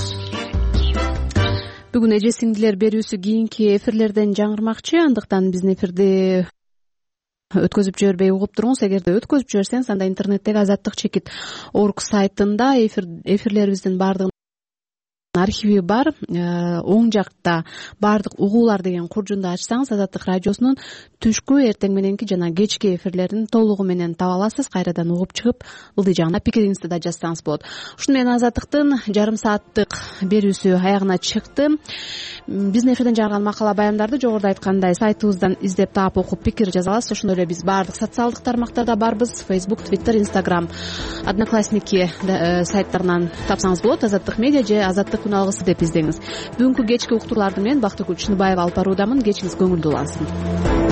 Бүгүн эже сиңдилер берүүсү кийинки эфирлерден жаңырмакчы, андыктан биздин эфирди өткөзүп жибербей угуп туруңуз. Эгерде өткөзүп жиберсеңиз, анда интернеттеги azattik.org сайтында эфирлерибиздин баардыгын архиви бар. Оң жакта баардык угуулар деген куржунду ачсаңыз, Азаттык радиосунун түшкү, эртең мененки жана кечки эфирлерин толугу менен таба аласыз. Кайрадан угуп чыгып, ылдый жагына пикириңизди да жазсаңыз болот. Ушуну менен Азаттыктын жарым сааттык берүүсү аягына чыкты. Биздин эфирден жарган макала баяндарды жогоруда айткандай сайтыбыздан издеп таап окуп пикир жаза аласыз. Ошондой эле биз баардык социалдык тармактарда барбыз. Facebook, Twitter, Instagram, Одноклассники сайттарынан тапсаңыз болот. Азаттык медиа же Азаттык күн алгысы деп издеңиз. Бүгүнкү кечки уктурларды мен Бактыгүл Чыныбаева алып баруудамын. Кечиңиз көңүлдүү улансын.